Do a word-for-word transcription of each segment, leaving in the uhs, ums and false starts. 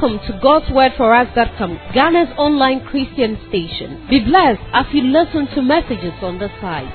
Welcome to God's Word For Us dot com, Ghana's online Christian station. Be blessed as you listen to messages on the site.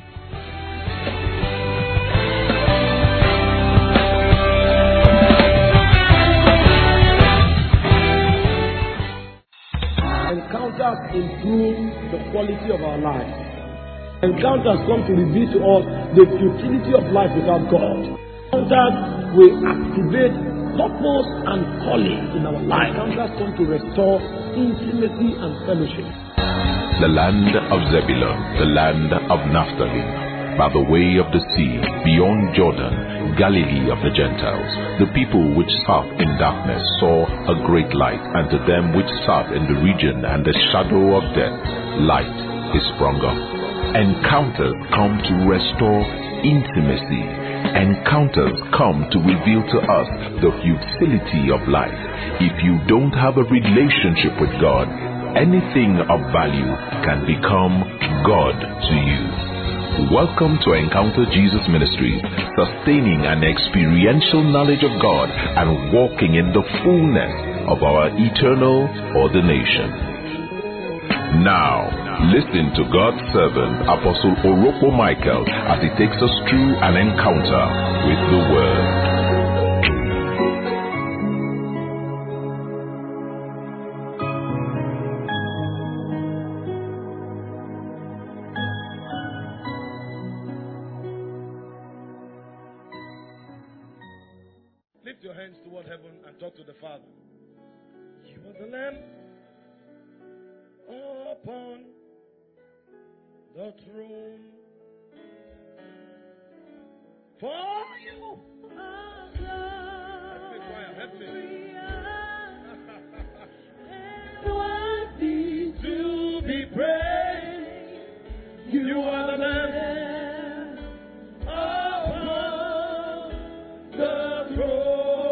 Encounters improve the quality of our lives. Encounters come to reveal to us the futility of life without God. Encounters will activate purpose and calling in our life. Encounters come to restore intimacy and fellowship. The land of Zebulun, the land of Naphtali, by the way of the sea, beyond Jordan, Galilee of the Gentiles. The people which sat in darkness saw a great light, and to them which sat in the region and the shadow of death, light is sprung up. Encounters come to restore intimacy. Encounters come to reveal to us the futility of life. If you don't have a relationship with God, anything of value can become God to you. Welcome to Encounter Jesus Ministries, sustaining an experiential knowledge of God and walking in the fullness of our eternal ordination. Now, listen to God's servant, Apostle Oropo Michael, as he takes us through an encounter with the Word. Lift your hands toward heaven and talk to the Father. You are the Lamb upon the throne. For you are God. Help me, choir. Help me. Worthy to be praised. You are the Lamb upon the throne.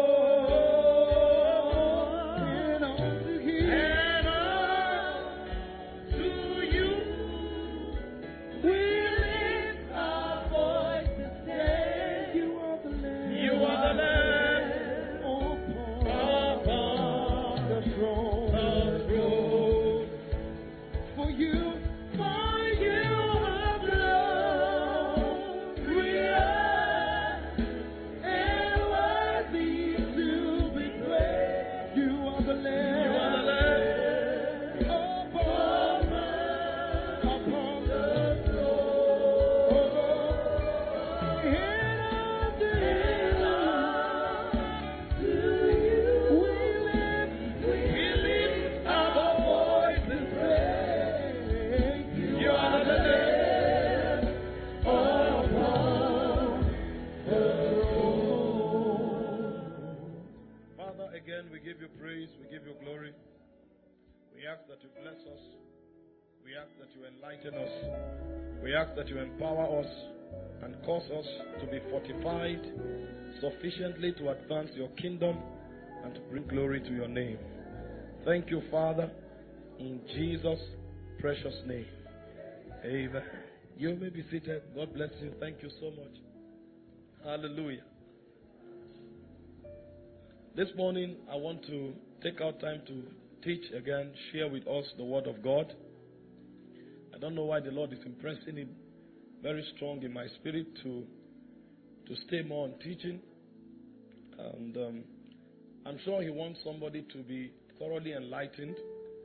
That you enlighten us. We ask that you empower us and cause us to be fortified sufficiently to advance your kingdom and to bring glory to your name. Thank you, Father, in Jesus' precious name. Amen. You may be seated. God bless you. Thank you so much. Hallelujah. This morning, I want to take our time to teach again, share with us the Word of God. I don't know why the Lord is impressing it very strong in my spirit to to stay more on teaching. And um, I'm sure He wants somebody to be thoroughly enlightened.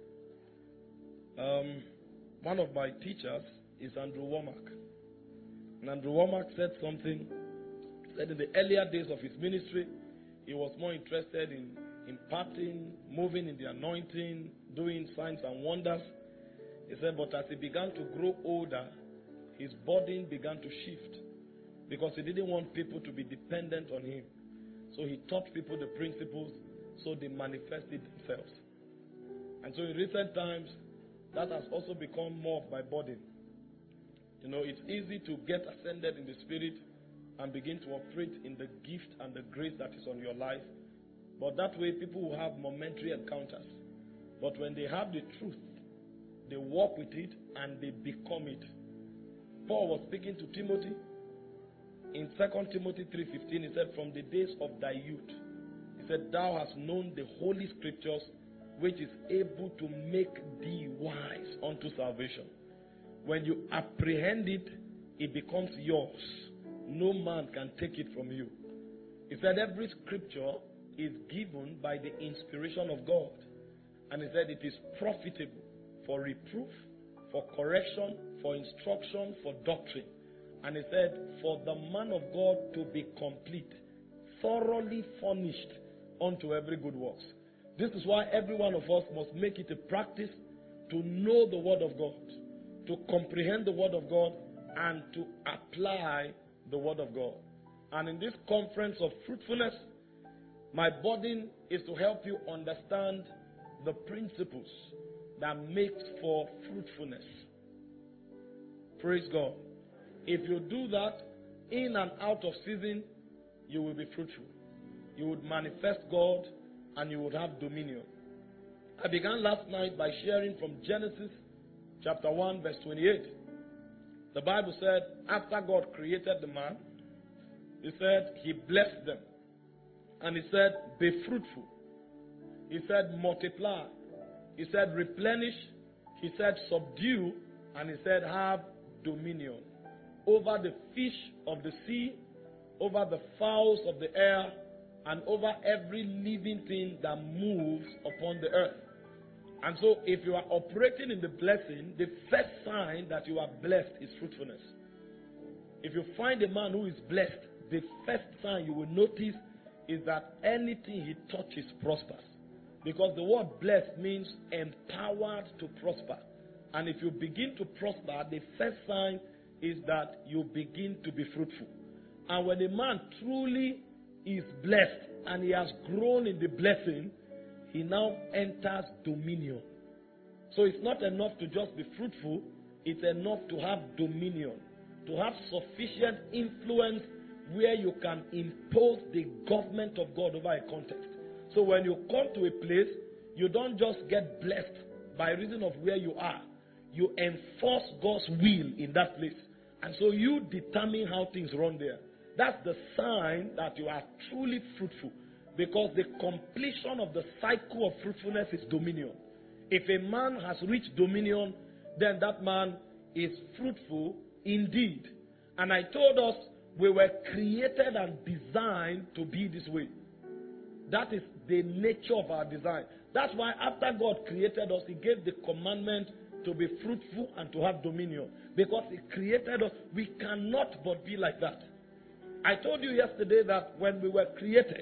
Um, one of my teachers is Andrew Womack. And Andrew Womack said something, said in the earlier days of his ministry, he was more interested in imparting, moving in the anointing, doing signs and wonders. He said, but as he began to grow older, his burden began to shift because he didn't want people to be dependent on him. So he taught people the principles so they manifested themselves. And so in recent times, that has also become more of my burden. You know, it's easy to get ascended in the spirit and begin to operate in the gift and the grace that is on your life. But that way, people will have momentary encounters. But when they have the truth, they walk with it and they become it. Paul was speaking to Timothy in Second Timothy three fifteen. He said, from the days of thy youth. He said, thou hast known the holy scriptures, which is able to make thee wise unto salvation. When you apprehend it, it becomes yours. No man can take it from you. He said every scripture is given by the inspiration of God. And he said it is profitable for reproof, for correction, for instruction, for doctrine. And he said, for the man of God to be complete, thoroughly furnished unto every good works. This is why every one of us must make it a practice to know the word of God, to comprehend the word of God, and to apply the word of God. And in this conference of fruitfulness, my burden is to help you understand the principles that makes for fruitfulness. Praise God. If you do that, in and out of season, you will be fruitful. You would manifest God and you would have dominion. I began last night by sharing from Genesis chapter one verse twenty-eight. The Bible said, after God created the man, he said he blessed them. And he said, be fruitful. He said, multiply. He said, replenish. He said, subdue. And he said, have dominion over the fish of the sea, over the fowls of the air, and over every living thing that moves upon the earth. And so, if you are operating in the blessing, the first sign that you are blessed is fruitfulness. If you find a man who is blessed, the first sign you will notice is that anything he touches prospers. Because the word blessed means empowered to prosper. And if you begin to prosper, the first sign is that you begin to be fruitful. And when a man truly is blessed and he has grown in the blessing, he now enters dominion. So it's not enough to just be fruitful, it's enough to have dominion, to have sufficient influence where you can impose the government of God over a context. So when you come to a place, you don't just get blessed by reason of where you are. You enforce God's will in that place. And so you determine how things run there. That's the sign that you are truly fruitful. Because the completion of the cycle of fruitfulness is dominion. If a man has reached dominion, then that man is fruitful indeed. And I told us we were created and designed to be this way. That is the nature of our design. That's why after God created us, He gave the commandment to be fruitful and to have dominion. Because He created us, we cannot but be like that. I told you yesterday that when we were created,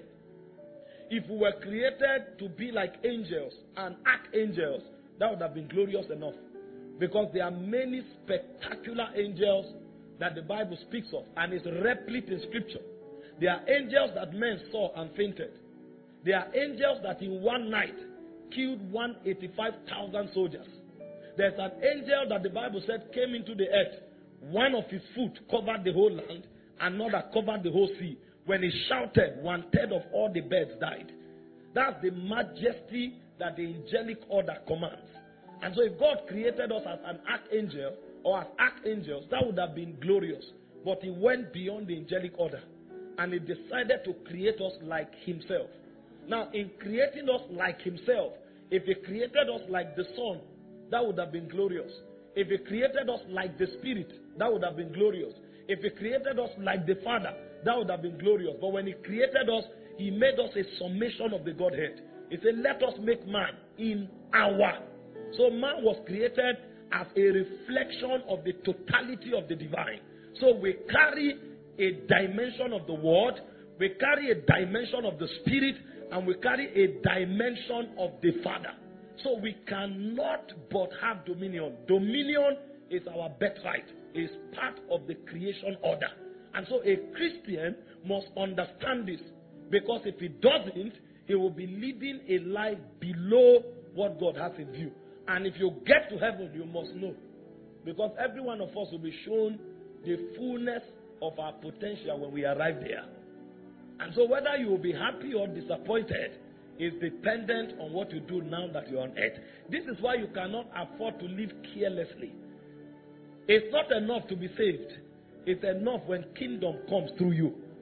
if we were created to be like angels and archangels, that would have been glorious enough. Because there are many spectacular angels that the Bible speaks of, and is replete in Scripture. There are angels that men saw and fainted. There are angels that in one night killed one hundred eighty-five thousand soldiers. There's an angel that the Bible said came into the earth. One of his foot covered the whole land, another covered the whole sea. When he shouted, one third of all the birds died. That's the majesty that the angelic order commands. And so if God created us as an archangel or as archangels, that would have been glorious. But He went beyond the angelic order. And He decided to create us like Himself. Now, in creating us like Himself, if He created us like the Son, that would have been glorious. If He created us like the Spirit, that would have been glorious. If He created us like the Father, that would have been glorious. But when He created us, He made us a summation of the Godhead. He said, let us make man in our. So man was created as a reflection of the totality of the divine. So we carry a dimension of the Word, we carry a dimension of the Spirit, and we carry a dimension of the Father. So we cannot but have dominion. Dominion is our birthright. It is part of the creation order. And so a Christian must understand this. Because if he doesn't, he will be living a life below what God has in view. And if you get to heaven, you must know. Because every one of us will be shown the fullness of our potential when we arrive there. And so whether you will be happy or disappointed is dependent on what you do now that you're on earth. This is why you cannot afford to live carelessly. It's not enough to be saved. It's enough when kingdom comes through you.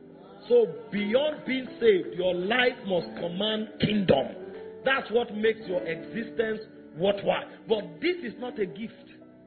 So beyond being saved, your life must command kingdom. That's what makes your existence worthwhile. But this is not a gift.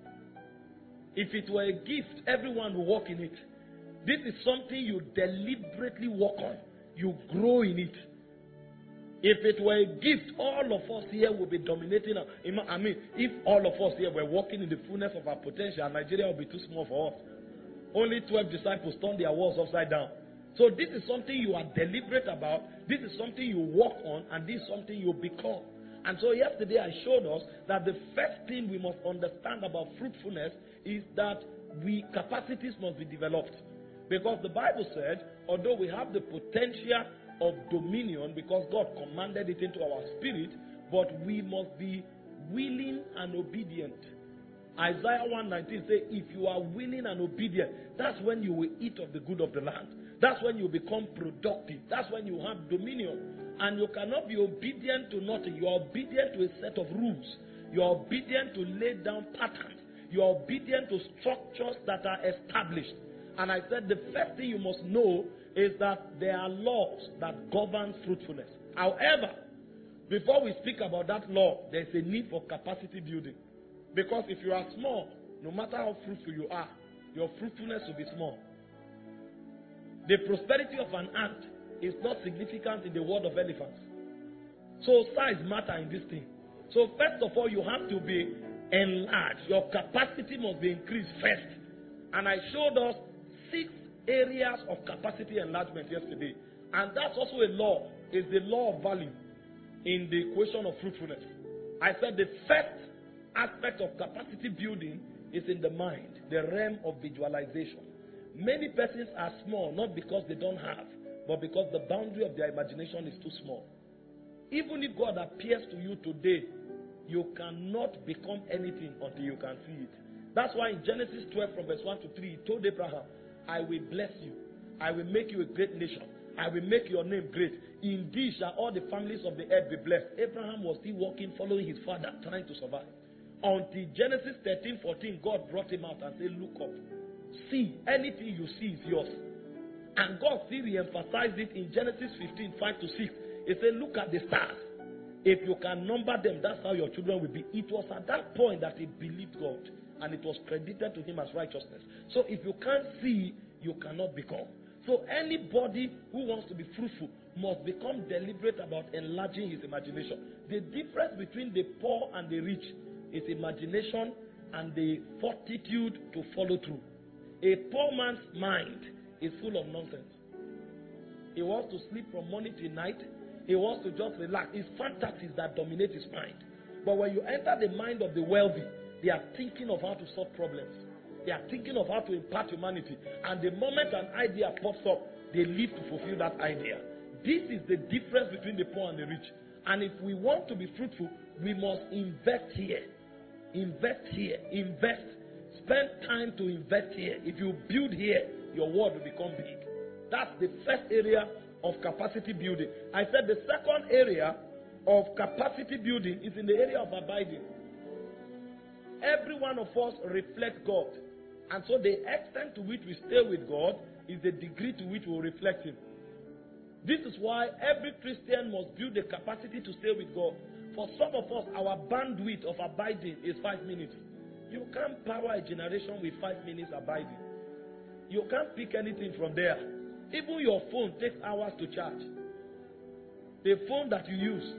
If it were a gift, everyone will walk in it. This is something you deliberately work on. You grow in it. If it were a gift, all of us here will be dominating. I mean, if all of us here were walking in the fullness of our potential, Nigeria will be too small for us. Only twelve disciples turned their walls upside down. So this is something you are deliberate about. This is something you work on, and this is something you become. And so yesterday I showed us that the first thing we must understand about fruitfulness is that we capacities must be developed. Because the Bible said, although we have the potential of dominion because God commanded it into our spirit, but we must be willing and obedient. Isaiah one nineteen says, if you are willing and obedient, that's when you will eat of the good of the land. That's when you become productive. That's when you have dominion. And you cannot be obedient to nothing. You are obedient to a set of rules. You are obedient to lay down patterns. You are obedient to structures that are established. And I said the first thing you must know is that there are laws that govern fruitfulness. However, before we speak about that law, there's a need for capacity building. Because if you are small, no matter how fruitful you are, your fruitfulness will be small. The prosperity of an ant is not significant in the world of elephants. So size matter in this thing. So first of all, you have to be enlarged. Your capacity must be increased first. And I showed us six areas of capacity enlargement yesterday. And that's also a law. It's the law of value in the equation of fruitfulness. I said the first aspect of capacity building is in the mind, the realm of visualization. Many persons are small not because they don't have, but because the boundary of their imagination is too small. Even if God appears to you today, you cannot become anything until you can see it. That's why in Genesis twelve from verse one to three, he told Abraham, I will bless you. I will make you a great nation. I will make your name great. In thee shall all the families of the earth be blessed. Abraham was still walking, following his father, trying to survive. Until Genesis thirteen fourteen, God brought him out and said, look up. See, anything you see is yours. And God still re-emphasized it in Genesis fifteen, five to six. He said, look at the stars. If you can number them, that's how your children will be. It was at that point that he believed God. And it was credited to him as righteousness. So if you can't see, you cannot become. So anybody who wants to be fruitful must become deliberate about enlarging his imagination. The difference between the poor and the rich is imagination and the fortitude to follow through. A poor man's mind is full of nonsense. He wants to sleep from morning till night. He wants to just relax. It's fantasies that dominate his mind. But when you enter the mind of the wealthy, they are thinking of how to solve problems. They are thinking of how to impart humanity. And the moment an idea pops up, they live to fulfill that idea. This is the difference between the poor and the rich. And if we want to be fruitful, we must invest here. Invest here. Invest. Spend time to invest here. If you build here, your world will become big. That's the first area of capacity building. I said the second area of capacity building is in the area of abiding. Every one of us reflects God. And so the extent to which we stay with God is the degree to which we will reflect Him. This is why every Christian must build the capacity to stay with God. For some of us, our bandwidth of abiding is five minutes. You can't power a generation with five minutes abiding. You can't pick anything from there. Even your phone takes hours to charge. The phone that you use,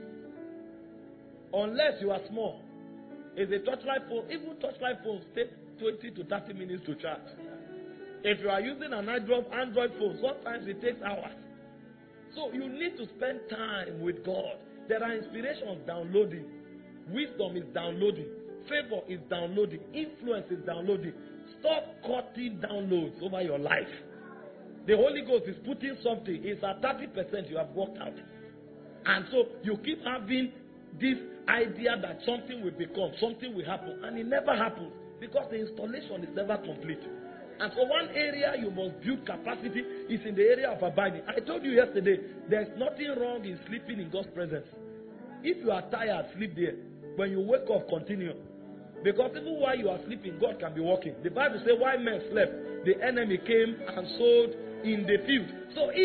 unless you are small, is a touchlight phone. Even touchlight phones take twenty to thirty minutes to charge. If you are using an Android Android phone, sometimes it takes hours. So you need to spend time with God. There are inspirations downloading. Wisdom is downloading. Favor is downloading. Influence is downloading. Stop cutting downloads over your life. The Holy Ghost is putting something. It's at thirty percent you have worked out. And so you keep having this idea that something will become, something will happen. And it never happens because the installation is never complete. And so one area you must build capacity is in the area of abiding. I told you yesterday, there's nothing wrong in sleeping in God's presence. If you are tired, sleep there. When you wake up, continue. Because even while you are sleeping, God can be working. The Bible says, while men slept, the enemy came and sowed in the field. So if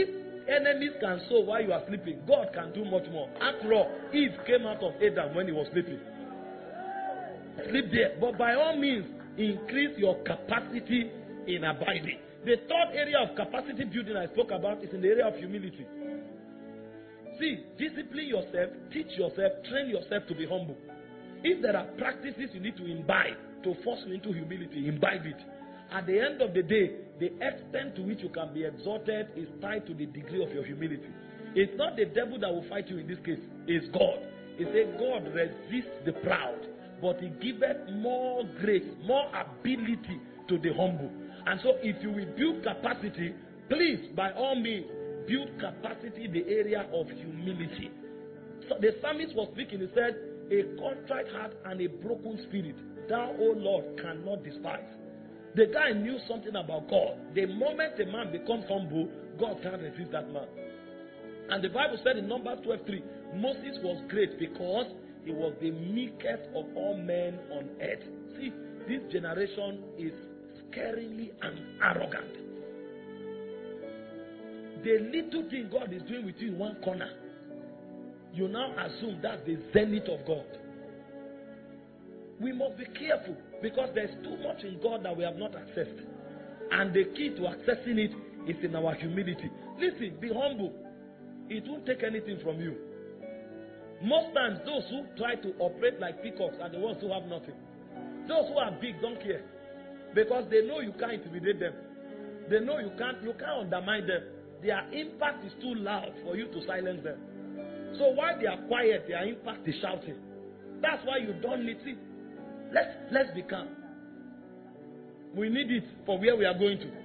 enemies can sow while you are sleeping, God can do much more. After all, Eve came out of Adam when he was sleeping. Sleep there. But by all means, increase your capacity in abiding. The third area of capacity building I spoke about is in the area of humility. See, discipline yourself, teach yourself, train yourself to be humble. If there are practices you need to imbibe to force you into humility, imbibe it. At the end of the day, the extent to which you can be exalted is tied to the degree of your humility. It's not the devil that will fight you in this case, it's God. He said God resists the proud, but he giveth more grace, more ability to the humble. And so if you will build capacity, please, by all means, build capacity in the area of humility. So the psalmist was speaking, he said, a contrite heart and a broken spirit, thou, O Lord, cannot despise. The guy knew something about God. The moment a man becomes humble, God can't resist that man. And the Bible said in Numbers twelve three, Moses was great because he was the meekest of all men on earth. See, this generation is scaringly and arrogant. The little thing God is doing with you in one corner, you now assume that's the zenith of God. We must be careful because there's too much in God that we have not accessed. And the key to accessing it is in our humility. Listen, be humble. It won't take anything from you. Most times, those who try to operate like peacocks are the ones who have nothing. Those who are big don't care because they know you can't intimidate them. They know you can't, you can't undermine them. Their impact is too loud for you to silence them. So while they are quiet, their impact is shouting. That's why you don't need it. Let's, let's be calm. We need it for where we are going to.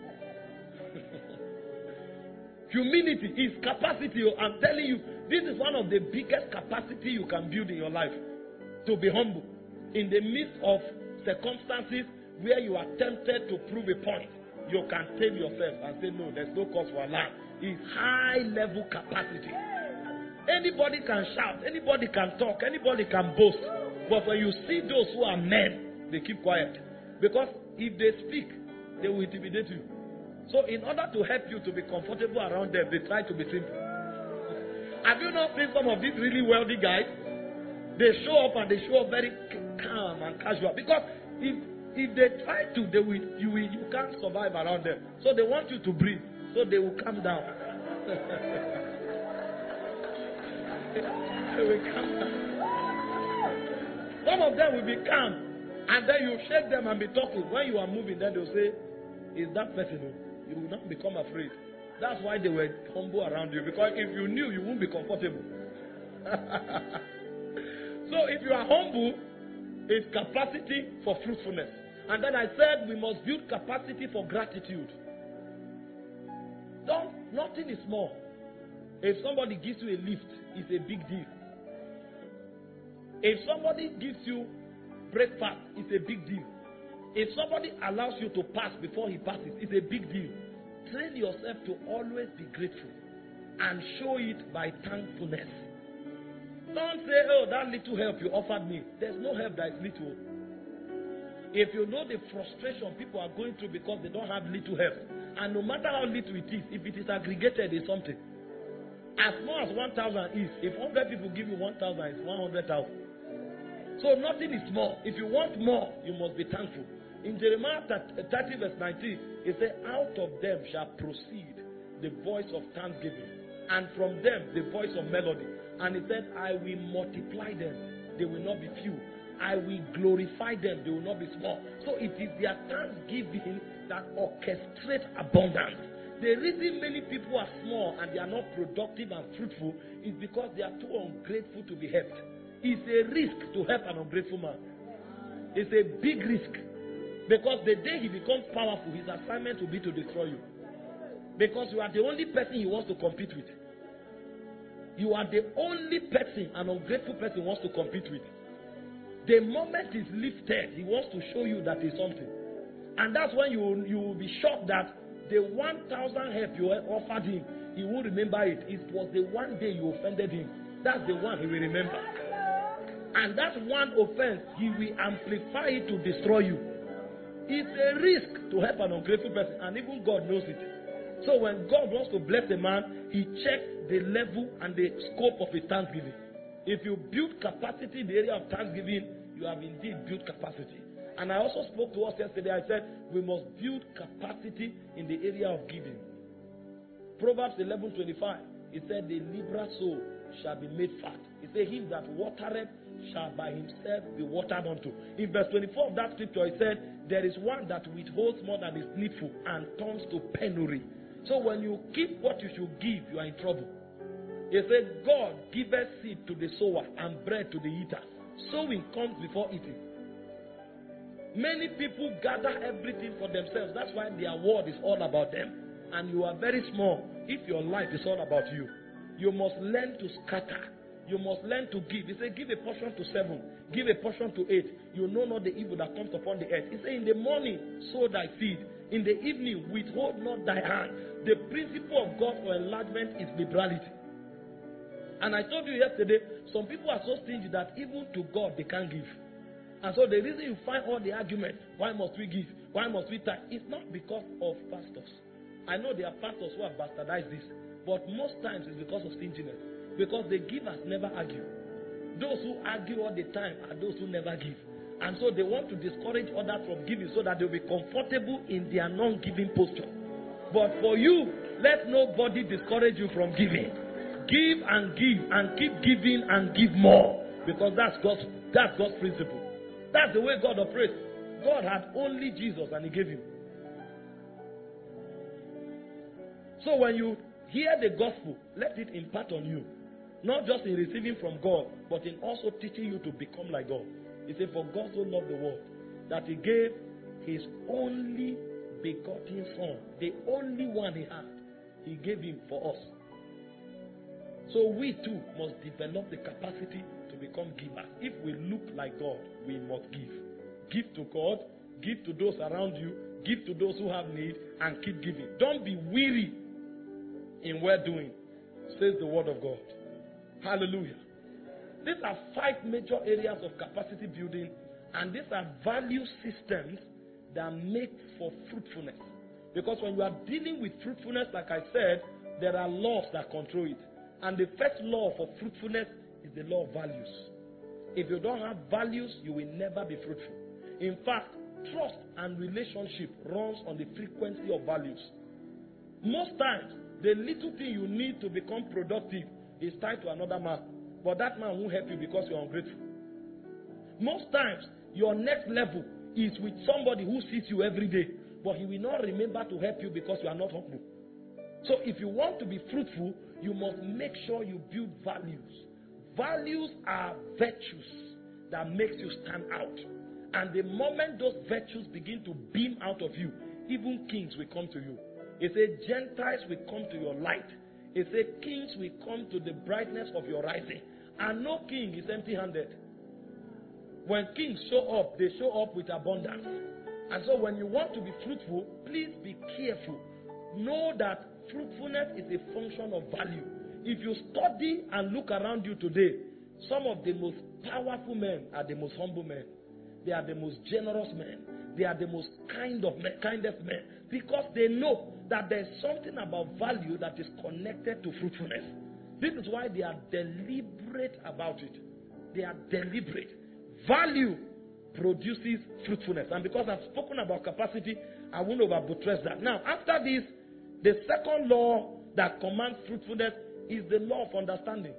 Humility is capacity. I'm telling you, this is one of the biggest capacity you can build in your life. To be humble. In the midst of circumstances where you are tempted to prove a point, you can tame yourself and say, no, there's no cause for alarm. It's high level capacity. Anybody can shout, anybody can talk, anybody can boast. But when you see those who are men, they keep quiet. Because if they speak, they will intimidate you. So in order to help you to be comfortable around them, they try to be simple. Have you not seen some of these really wealthy guys? They show up and they show up very calm and casual. Because if if they try to, they will, you will, you can't survive around them. So they want you to breathe. So they will calm down. They will calm down. Some of them will be calm, and then you shake them and be talking. When you are moving, then they'll say, is that person? You will not become afraid. That's why they were humble around you, because if you knew, you won't be comfortable. So if you are humble, it's capacity for fruitfulness. And then I said we must build capacity for gratitude. Don't, nothing is small. If somebody gives you a lift, it's a big deal. If somebody gives you breakfast, it's a big deal. If somebody allows you to pass before he passes, it's a big deal. Train yourself to always be grateful and show it by thankfulness. Don't say, oh, that little help you offered me. There's no help that is little. If you know the frustration people are going through because they don't have little help, and no matter how little it is, if it is aggregated, it's something. As small as one thousand is, if one hundred people give you one thousand, it's one hundred thousand. So nothing is small. If you want more, you must be thankful. In Jeremiah thirty verse nineteen, it says, out of them shall proceed the voice of thanksgiving, and from them the voice of melody. And he said, I will multiply them. They will not be few. I will glorify them. They will not be small. So it is their thanksgiving that orchestrates abundance. The reason many people are small and they are not productive and fruitful is because they are too ungrateful to be helped. It's a risk to help an ungrateful man. It's a big risk. Because the day he becomes powerful, his assignment will be to destroy you. Because you are the only person he wants to compete with. You are the only person an ungrateful person wants to compete with. The moment he's lifted, he wants to show you that he's something. And that's when you, you will be shocked that the one thousand help you offered him, he won't remember it. It was the one day you offended him. That's the one he will remember. And that one offense, he will amplify it to destroy you. It's a risk to help an ungrateful person, and even God knows it. So when God wants to bless a man, he checks the level and the scope of his thanksgiving. If you build capacity in the area of thanksgiving, you have indeed built capacity. And I also spoke to us yesterday. I said we must build capacity in the area of giving. Proverbs eleven twenty-five. It said, the liberal soul shall be made fat. It said, him that watereth shall by himself be watered unto. In verse twenty-four of that scripture, it said, there is one that withholds more than is needful and turns to penury. So when you keep what you should give, you are in trouble. It said, God giveth seed to the sower and bread to the eater. Sowing comes before eating. Many people gather everything for themselves. That's why their world is all about them. And you are very small if your life is all about you. You must learn to scatter. You must learn to give. He said, give a portion to seven. Give a portion to eight. You know not the evil that comes upon the earth. He said, in the morning, sow thy seed. In the evening, withhold not thy hand. The principle of God for enlargement is liberality. And I told you yesterday, some people are so stingy that even to God they can't give. And so the reason you find all the argument, why must we give? Why must we tithe? It's not because of pastors. I know there are pastors who have bastardized this. But most times it's because of stinginess. Because the givers never argue. Those who argue all the time are those who never give. And so they want to discourage others from giving so that they'll be comfortable in their non-giving posture. But for you, let nobody discourage you from giving. Give and give and keep giving and give more. Because that's God's, that's God's principle. That's the way God operates. God had only Jesus and he gave him. So when you hear the gospel, let it impart on you. Not just in receiving from God, but in also teaching you to become like God. He said, for God so loved the world that he gave his only begotten son, the only one he had. He gave him for us. So we too must develop the capacity to become givers. If we look like God, we must give. Give to God, give to those around you, give to those who have need, and keep giving. Don't be weary in well doing, says the word of God. Hallelujah. These are five major areas of capacity building, and these are value systems that make for fruitfulness. Because when you are dealing with fruitfulness, like I said, there are laws that control it. And the first law for fruitfulness is the law of values. If you don't have values, you will never be fruitful. In fact, trust and relationship runs on the frequency of values. Most times, the little thing you need to become productive is tied to another man. But that man won't help you because you're ungrateful. Most times, your next level is with somebody who sees you every day, but he will not remember to help you because you are not humble. So if you want to be fruitful, you must make sure you build values. Values are virtues that makes you stand out. And the moment those virtues begin to beam out of you, even kings will come to you. It says Gentiles will come to your light. It says kings will come to the brightness of your rising. And no king is empty-handed. When kings show up, they show up with abundance. And so when you want to be fruitful, please be careful. Know that fruitfulness is a function of value. If you study and look around you today, some of the most powerful men are the most humble men. They are the most generous men. They are the most kind of men, kindest men. Because they know that there is something about value that is connected to fruitfulness. This is why they are deliberate about it. They are deliberate. Value produces fruitfulness. And because I've spoken about capacity, I won't over buttress that. Now, after this, the second law that commands fruitfulness is the law of understanding.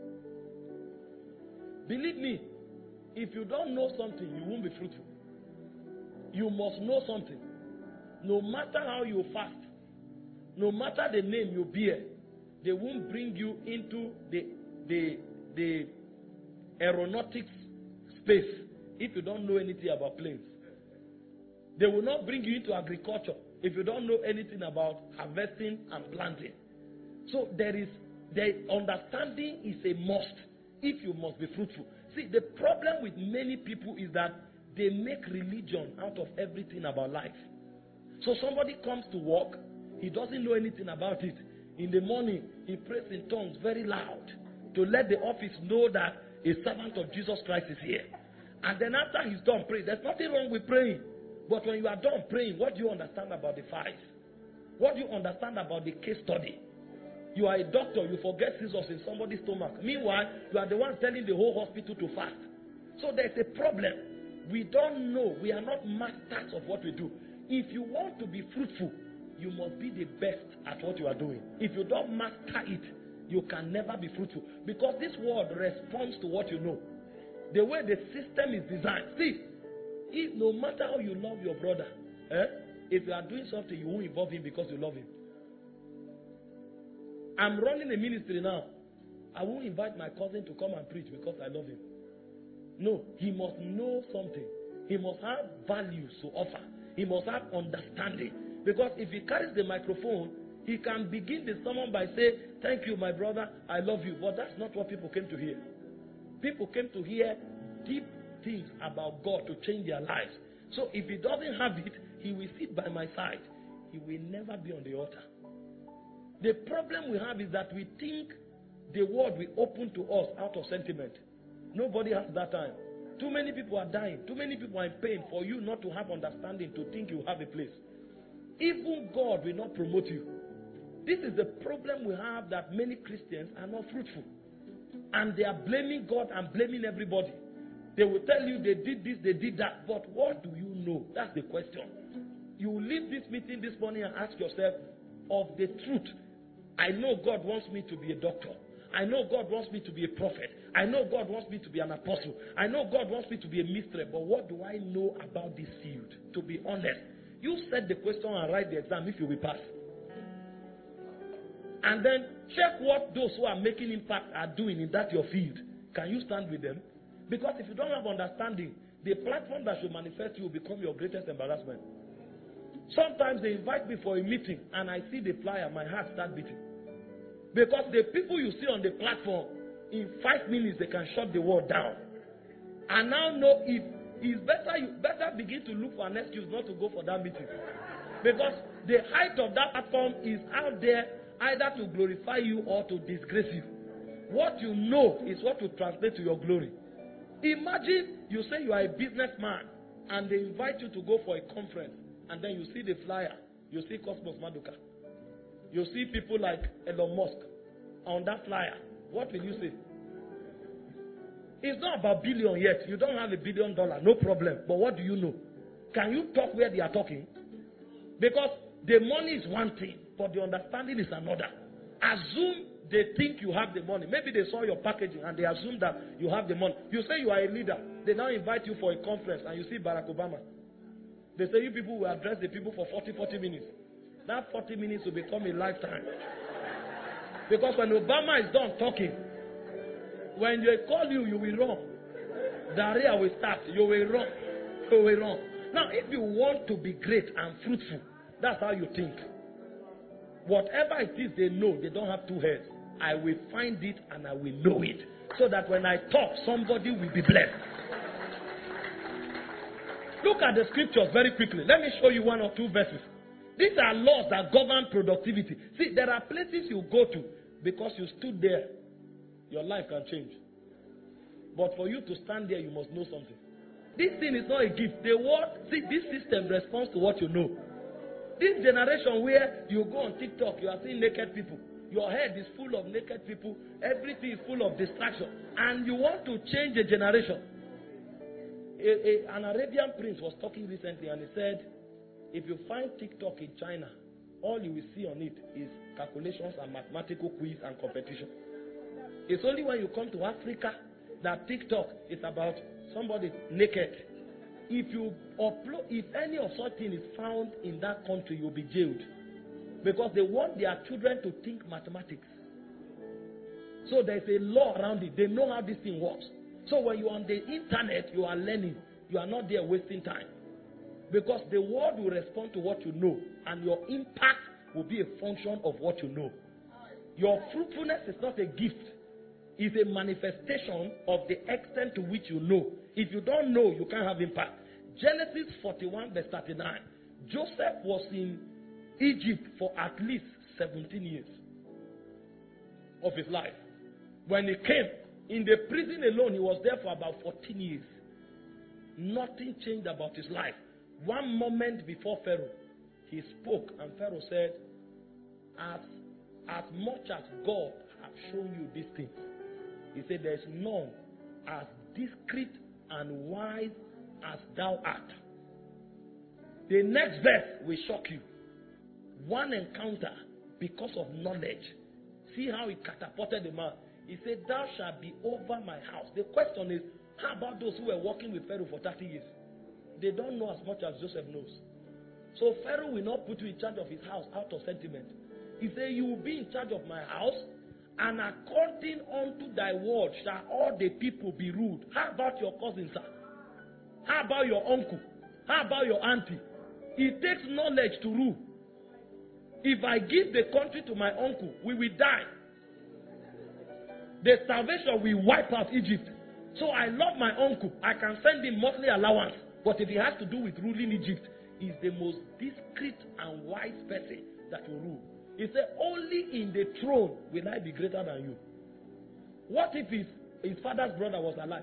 Believe me, if you don't know something, you won't be fruitful. You must know something. No matter how you fast, no matter the name you bear, they won't bring you into the, the, the aeronautics space if you don't know anything about planes. They will not bring you into agriculture if you don't know anything about harvesting and planting. So there is, the understanding is a must if you must be fruitful. See, the problem with many people is that they make religion out of everything about life. So somebody comes to work, he doesn't know anything about it. In the morning, he prays in tongues very loud to let the office know that a servant of Jesus Christ is here. And then after he's done praying, there's nothing wrong with praying. But when you are done praying, what do you understand about the five? What do you understand about the case study? You are a doctor, you forget scissors in somebody's stomach. Meanwhile, you are the one telling the whole hospital to fast. So there's a problem. We don't know. We are not masters of what we do. If you want to be fruitful, you must be the best at what you are doing. If you don't master it, you can never be fruitful. Because this world responds to what you know. The way the system is designed. See, if no matter how you love your brother, eh, if you are doing something, you won't involve him because you love him. I'm running a ministry now. I won't invite my cousin to come and preach because I love him. No, he must know something. He must have values to offer. He must have understanding. Because if he carries the microphone, he can begin the sermon by saying, thank you, my brother, I love you. But that's not what people came to hear. People came to hear deep things about God to change their lives. So if he doesn't have it, he will sit by my side. He will never be on the altar. The problem we have is that we think the word will open to us out of sentiment. Nobody has that time. Too many people are dying. Too many people are in pain for you not to have understanding, to think you have a place. Even God will not promote you. This is the problem we have, that many Christians are not fruitful. And they are blaming God and blaming everybody. They will tell you they did this, they did that. But what do you know? That's the question. You will leave this meeting this morning and ask yourself, of the truth, I know God wants me to be a doctor. I know God wants me to be a prophet. I know God wants me to be an apostle. I know God wants me to be a mystery. But what do I know about this field? To be honest, you set the question and write the exam if you will pass. And then check what those who are making impact are doing in that your field. Can you stand with them? Because if you don't have understanding, the platform that should manifest you will become your greatest embarrassment. Sometimes they invite me for a meeting and I see the flyer, my heart starts beating. Because the people you see on the platform, in five minutes they can shut the world down. And now know if it's better, you better begin to look for an excuse not to go for that meeting. Because the height of that platform is out there either to glorify you or to disgrace you. What you know is what will translate to your glory. Imagine you say you are a businessman and they invite you to go for a conference, and then you see the flyer, you see Cosmos Maduka, you see people like Elon Musk on that flyer. What will you say? It's not about billion yet. You don't have a billion dollar, no problem. But what do you know? Can you talk where they are talking? Because the money is one thing, but the understanding is another. Assume they think you have the money. Maybe they saw your packaging and they assume that you have the money. You say you are a leader. They now invite you for a conference and you see Barack Obama. They say you people will address the people for forty, forty minutes. That forty minutes will become a lifetime. Because when Obama is done talking, when they call you, you will run. Diarrhea will start. You will run. You will run. Now, if you want to be great and fruitful, that's how you think. Whatever it is they know, they don't have two heads. I will find it and I will know it. So that when I talk, somebody will be blessed. Look at the scriptures very quickly. Let me show you one or two verses. These are laws that govern productivity. See, there are places you go to because you stood there. Your life can change. But for you to stand there, you must know something. This thing is not a gift. The world, see, this system responds to what you know. This generation where you go on TikTok, you are seeing naked people. Your head is full of naked people. Everything is full of distraction. And you want to change the generation. A, a, an Arabian prince was talking recently and he said, if you find TikTok in China, all you will see on it is calculations and mathematical quiz and competition. It's only when you come to Africa that TikTok is about somebody naked. If you upload, if any of such thing is found in that country, you'll be jailed. Because they want their children to think mathematics. So there's a law around it. They know how this thing works. So when you're on the internet, you are learning. You are not there wasting time. Because the world will respond to what you know. And your impact will be a function of what you know. Your fruitfulness is not a gift. It's a manifestation of the extent to which you know. If you don't know, you can't have impact. Genesis forty-one verse thirty-nine. Joseph was in Egypt for at least seventeen years of his life. When he came, in the prison alone, he was there for about fourteen years. Nothing changed about his life. One moment before Pharaoh, he spoke and Pharaoh said, as, as much as God has shown you these things, he said, there is none as discreet and wise as thou art. The next verse will shock you. One encounter because of knowledge. See how he catapulted the man. He said, thou shalt be over my house. The question is, how about those who were working with Pharaoh for thirty years? They don't know as much as Joseph knows. So Pharaoh will not put you in charge of his house out of sentiment. He said, you will be in charge of my house, and according unto thy word shall all the people be ruled. How about your cousin, sir? How about your uncle? How about your auntie? It takes knowledge to rule. If I give the country to my uncle, we will die. The salvation will wipe out Egypt. So I love my uncle. I can send him monthly allowance. But if it has to do with ruling Egypt, he's the most discreet and wise person that will rule. He said, only in the throne will I be greater than you. What if his, his father's brother was alive?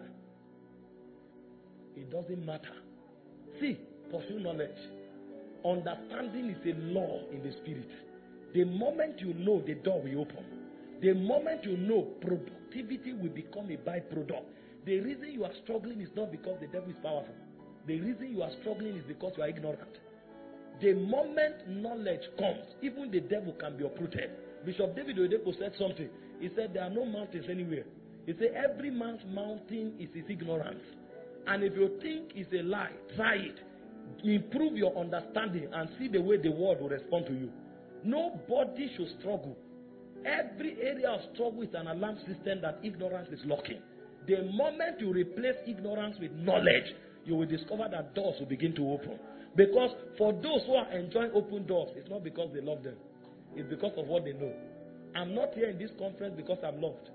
It doesn't matter. See, pursue knowledge. Understanding is a law in the spirit. The moment you know, the door will open. The moment you know, productivity will become a byproduct. The reason you are struggling is not because the devil is powerful. The reason you are struggling is because you are ignorant. The moment knowledge comes, even the devil can be uprooted. Bishop David Oyedepo said something. He said there are no mountains anywhere. He said every man's mountain is his ignorance. And if you think it's a lie, try it. Improve your understanding and see the way the world will respond to you. Nobody should struggle. Every area of struggle is an alarm system that ignorance is locking. The moment you replace ignorance with knowledge, you will discover that doors will begin to open. Because for those who are enjoying open doors, it's not because they love them. It's because of what they know. I'm not here in this conference because I'm loved.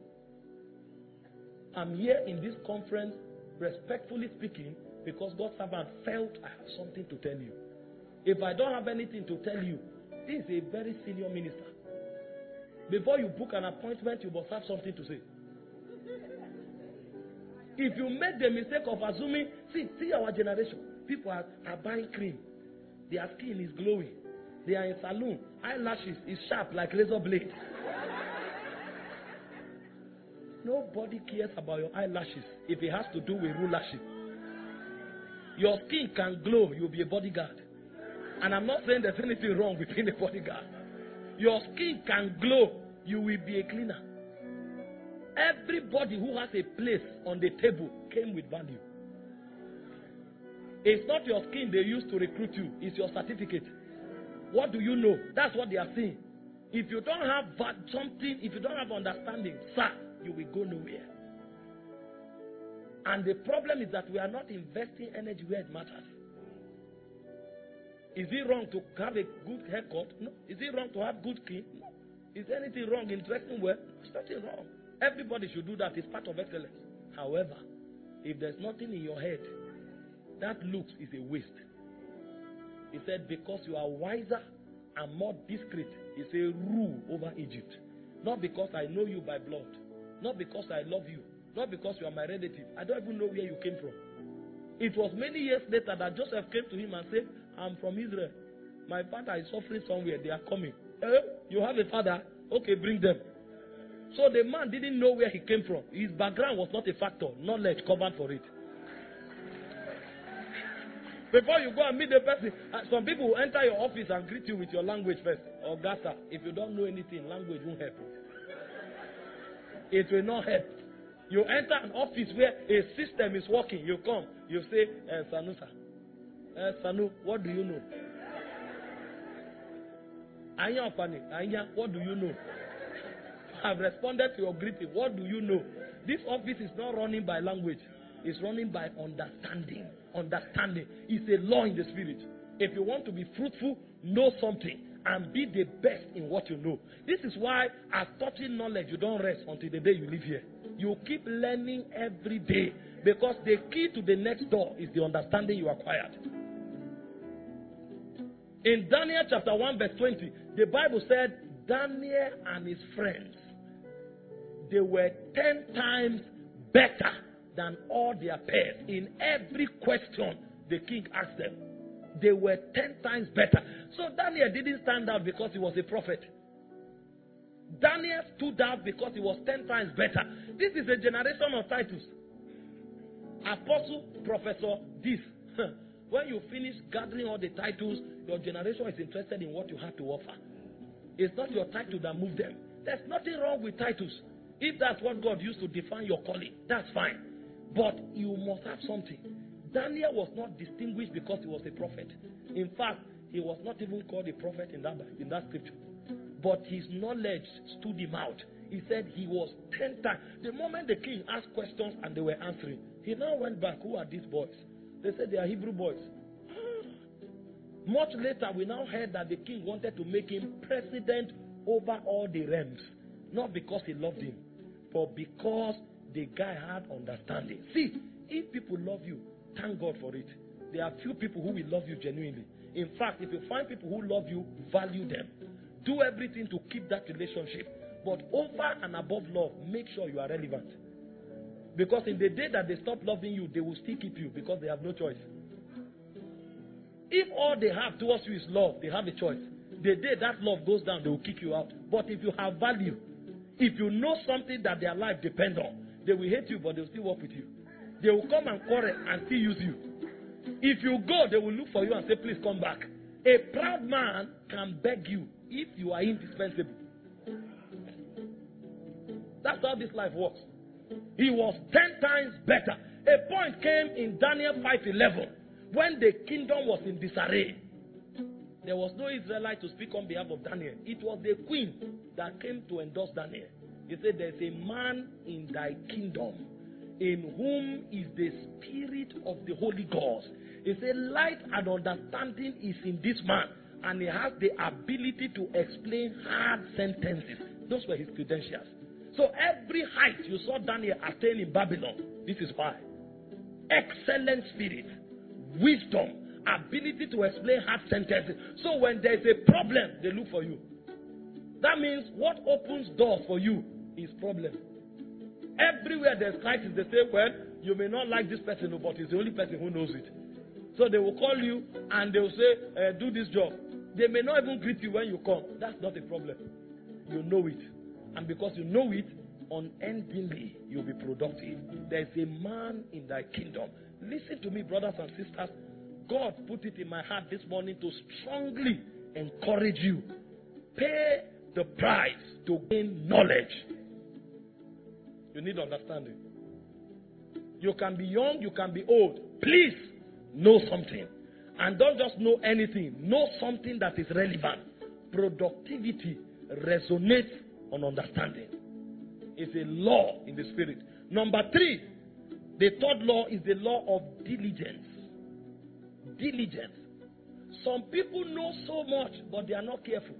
I'm here in this conference, respectfully speaking, because God's servant felt I have something to tell you. If I don't have anything to tell you, this is a very senior minister. Before you book an appointment, you must have something to say. If you make the mistake of assuming, see, see our generation, people are, are buying cream. Their skin is glowing. They are in salon. Eyelashes is sharp like razor blade. Nobody cares about your eyelashes if it has to do with rulership. Your skin can glow, you'll be a bodyguard. And I'm not saying there's anything wrong with being a bodyguard. Your skin can glow, you will be a cleaner. Everybody who has a place on the table came with value. It's not your skin they use to recruit you, it's your certificate. What do you know? That's what they are saying. If you don't have something, if you don't have understanding, sir, you will go nowhere. And the problem is that we are not investing energy where it matters. Is it wrong to have a good haircut? No. Is it wrong to have good skin? No. Is there anything wrong in dressing well? There's nothing wrong. Everybody should do that. It's part of excellence. However, if there's nothing in your head, that looks is a waste. He said, because you are wiser and more discreet, he said, rule over Egypt. Not because I know you by blood. Not because I love you. Not because you are my relative. I don't even know where you came from. It was many years later that Joseph came to him and said, I'm from Israel. My father is suffering somewhere. They are coming. Eh? You have a father? Okay, bring them. So the man didn't know where he came from. His background was not a factor. Knowledge covered for it. Before you go and meet the person, some people will enter your office and greet you with your language first. Or Gasa, if you don't know anything, language won't help. It will not help. You enter an office where a system is working. You come, you say, eh, Sanusa. Eh, Sanu, what do you know? Anya Opani, Anya, what do you know? I've responded to your greeting. What do you know? This office is not running by language. It's running by understanding. Understanding. It's a law in the spirit. If you want to be fruitful, know something and be the best in what you know. This is why, as touching knowledge, you don't rest until the day you leave here. You keep learning every day, because the key to the next door is the understanding you acquired. In Daniel chapter one verse twenty, the Bible said Daniel and his friends, they were ten times better than all their peers in every question the king asked them. they were ten times better. So Daniel didn't stand out because he was a prophet. Daniel stood out because he was ten times better. This is a generation of titles. Apostle, professor, this. When you finish gathering all the titles, your generation is interested in what you have to offer. It's not your title that moved them. There's nothing wrong with titles. If that's what God used to define your calling, that's fine. But you must have something. Daniel was not distinguished because he was a prophet. In fact, he was not even called a prophet in that, in that scripture. But his knowledge stood him out. He said he was ten times. The moment the king asked questions and they were answering, he now went back. Who are these boys? They said they are Hebrew boys. Much later, we now heard that the king wanted to make him president over all the realms. Not because he loved him, but because the guy had understanding. See, if people love you, thank God for it. There are few people who will love you genuinely. In fact, if you find people who love you, value them. Do everything to keep that relationship. But over and above love, make sure you are relevant. Because in the day that they stop loving you, they will still keep you because they have no choice. If all they have towards you is love, they have a choice. The day that love goes down, they will kick you out. But if you have value, if you know something that their life depends on, they will hate you, but they will still work with you. They will come and quarrel and still use you. If you go, they will look for you and say, please come back. A proud man can beg you if you are indispensable. That's how this life works. He was ten times better. A point came in Daniel five eleven when the kingdom was in disarray. There was no Israelite to speak on behalf of Daniel. It was the queen that came to endorse Daniel. He said, there's a man in thy kingdom in whom is the spirit of the Holy Ghost. He said, light and understanding is in this man, and he has the ability to explain hard sentences. Those were his credentials. So every height you saw Daniel attain in Babylon, this is why. Excellent spirit, wisdom, ability to explain hard sentences. So when there is a problem, they look for you. That means what opens doors for you is problem. Everywhere there's crisis, they say, well, you may not like this person, but he's the only person who knows it. So they will call you and they will say, uh, do this job. They may not even greet you when you come. That's not a problem. You know it. And because you know it, unendingly you'll be productive. There's a man in thy kingdom. Listen to me, brothers and sisters. God put it in my heart this morning to strongly encourage you. Pay the price to gain knowledge. You need understanding. You can be young, you can be old. Please know something. And don't just know anything. Know something that is relevant. Productivity resonates on understanding. It's a law in the spirit. Number three, the third law is the law of diligence. Diligence. Some people know so much, but they are not careful.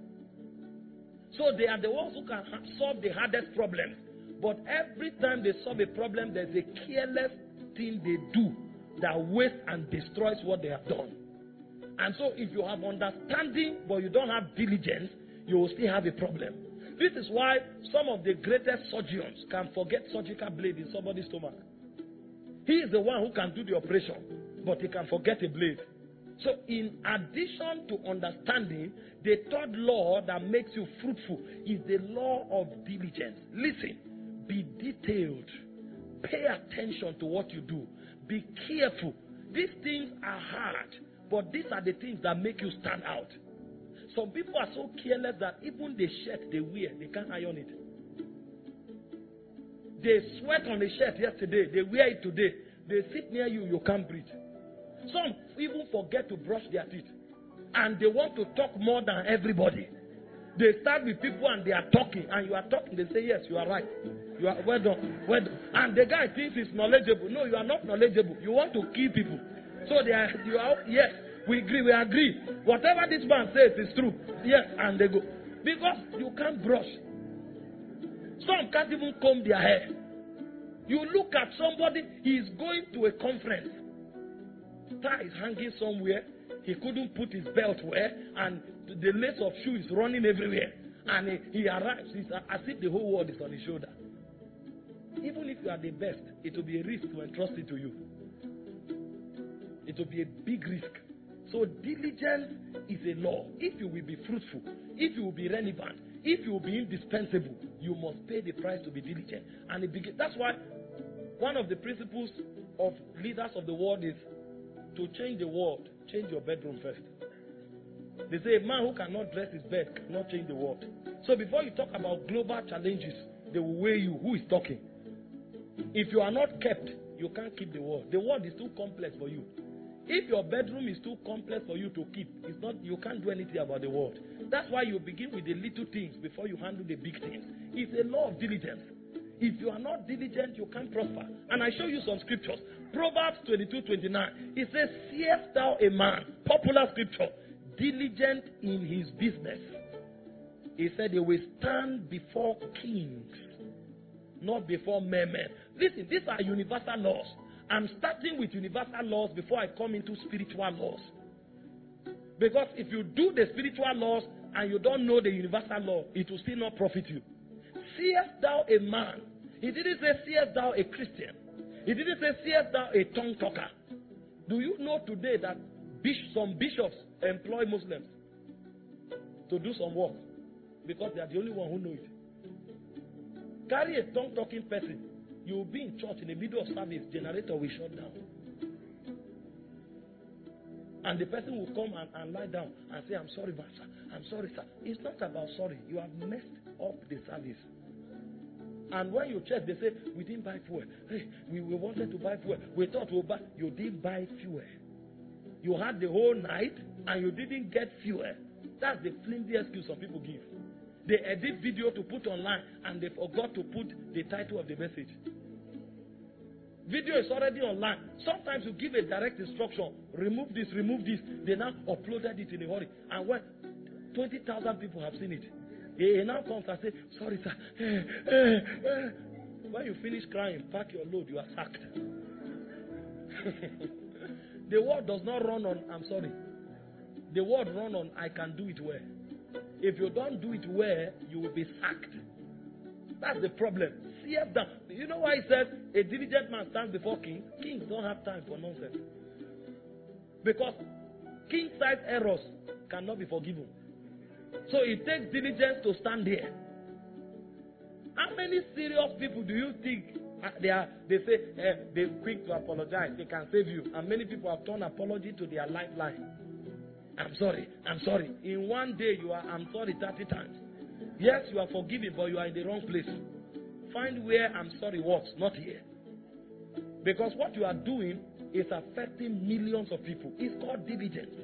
So they are the ones who can solve the hardest problems. But every time they solve a problem, there's a careless thing they do that wastes and destroys what they have done. And so if you have understanding, but you don't have diligence, you will still have a problem. This is why some of the greatest surgeons can forget surgical blade in somebody's stomach. He is the one who can do the operation, but he can forget a blade. So in addition to understanding, the third law that makes you fruitful is the law of diligence. Listen, be detailed. Pay attention to what you do. Be careful. These things are hard, but these are the things that make you stand out. Some people are so careless that even the shirt they wear, they can't iron it. They sweat on the shirt yesterday, they wear it today. They sit near you, you can't breathe. Some even forget to brush their teeth. And they want to talk more than everybody. They start with people and they are talking. And you are talking, they say, yes, you are right. You are well done. Well done. And the guy thinks he's knowledgeable. No, you are not knowledgeable. You want to kill people. So they are, you are, yes, we agree, we agree. Whatever this man says is true. Yes, and they go. Because you can't brush. Some can't even comb their hair. You look at somebody, he is going to a conference. Tie is hanging somewhere. He couldn't put his belt where, and the lace of shoe is running everywhere. And he, he arrives, it's as if the whole world is on his shoulder. Even if you are the best, it will be a risk to entrust it to you. It will be a big risk. So diligence is a law. If you will be fruitful, if you will be relevant, if you will be indispensable, you must pay the price to be diligent. And it begin, that's why one of the principles of leaders of the world is to change the world, change your bedroom first. They say a man who cannot dress his bed cannot change the world. So before you talk about global challenges, they will weigh you. Who is talking? If you are not kept, you can't keep the world. The world is too complex for you. If your bedroom is too complex for you to keep, it's not, you can't do anything about the world. That's why you begin with the little things before you handle the big things. It's a law of diligence. If you are not diligent, you can't prosper. And I show you some scriptures. Proverbs twenty-two twenty-nine. It says, seest thou a man, popular scripture, diligent in his business. He said he will stand before kings, not before mere men. Listen, these are universal laws. I'm starting with universal laws before I come into spiritual laws. Because if you do the spiritual laws and you don't know the universal law, it will still not profit you. Seest thou a man? He didn't say, seest thou a Christian? He didn't say, seest thou a tongue talker? Do you know today that some bishops employ Muslims to do some work because they are the only one who know it? Carry a tongue talking person, you will be in church in the middle of service, generator will shut down. And the person will come and, and lie down and say, I'm sorry, master. I'm sorry, sir. It's not about sorry. You have messed up the service. And when you check, they say, we didn't buy fuel. Hey, we, we wanted to buy fuel. We thought we would buy. You didn't buy fuel. You had the whole night and you didn't get fuel. That's the flimsy excuse some people give. They edit video to put online and they forgot to put the title of the message. Video is already online. Sometimes you give a direct instruction, remove this, remove this. They now uploaded it in a hurry. And when twenty thousand people have seen it, he now comes and says, sorry sir. Eh, eh, eh. When you finish crying, pack your load, you are sacked. The word does not run on, I'm sorry. The word run on, I can do it well. If you don't do it well, you will be sacked. That's the problem. See that. You know why he said a diligent man stands before kings? Kings don't have time for nonsense. Because king-size errors cannot be forgiven. So it takes diligence to stand there. How many serious people do you think uh, they are? They say eh, they're quick to apologize. They can save you. And many people have turned apology to their lifeline. I'm sorry. I'm sorry. In one day you are I'm sorry thirty times. Yes, you are forgiven, but you are in the wrong place. Find where I'm sorry works, not here. Because what you are doing is affecting millions of people. It's called diligence.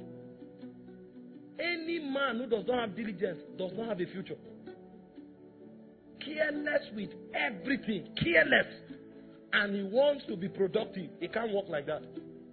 Any man who does not have diligence does not have a future. Careless with everything. Careless. And he wants to be productive. He can't work like that.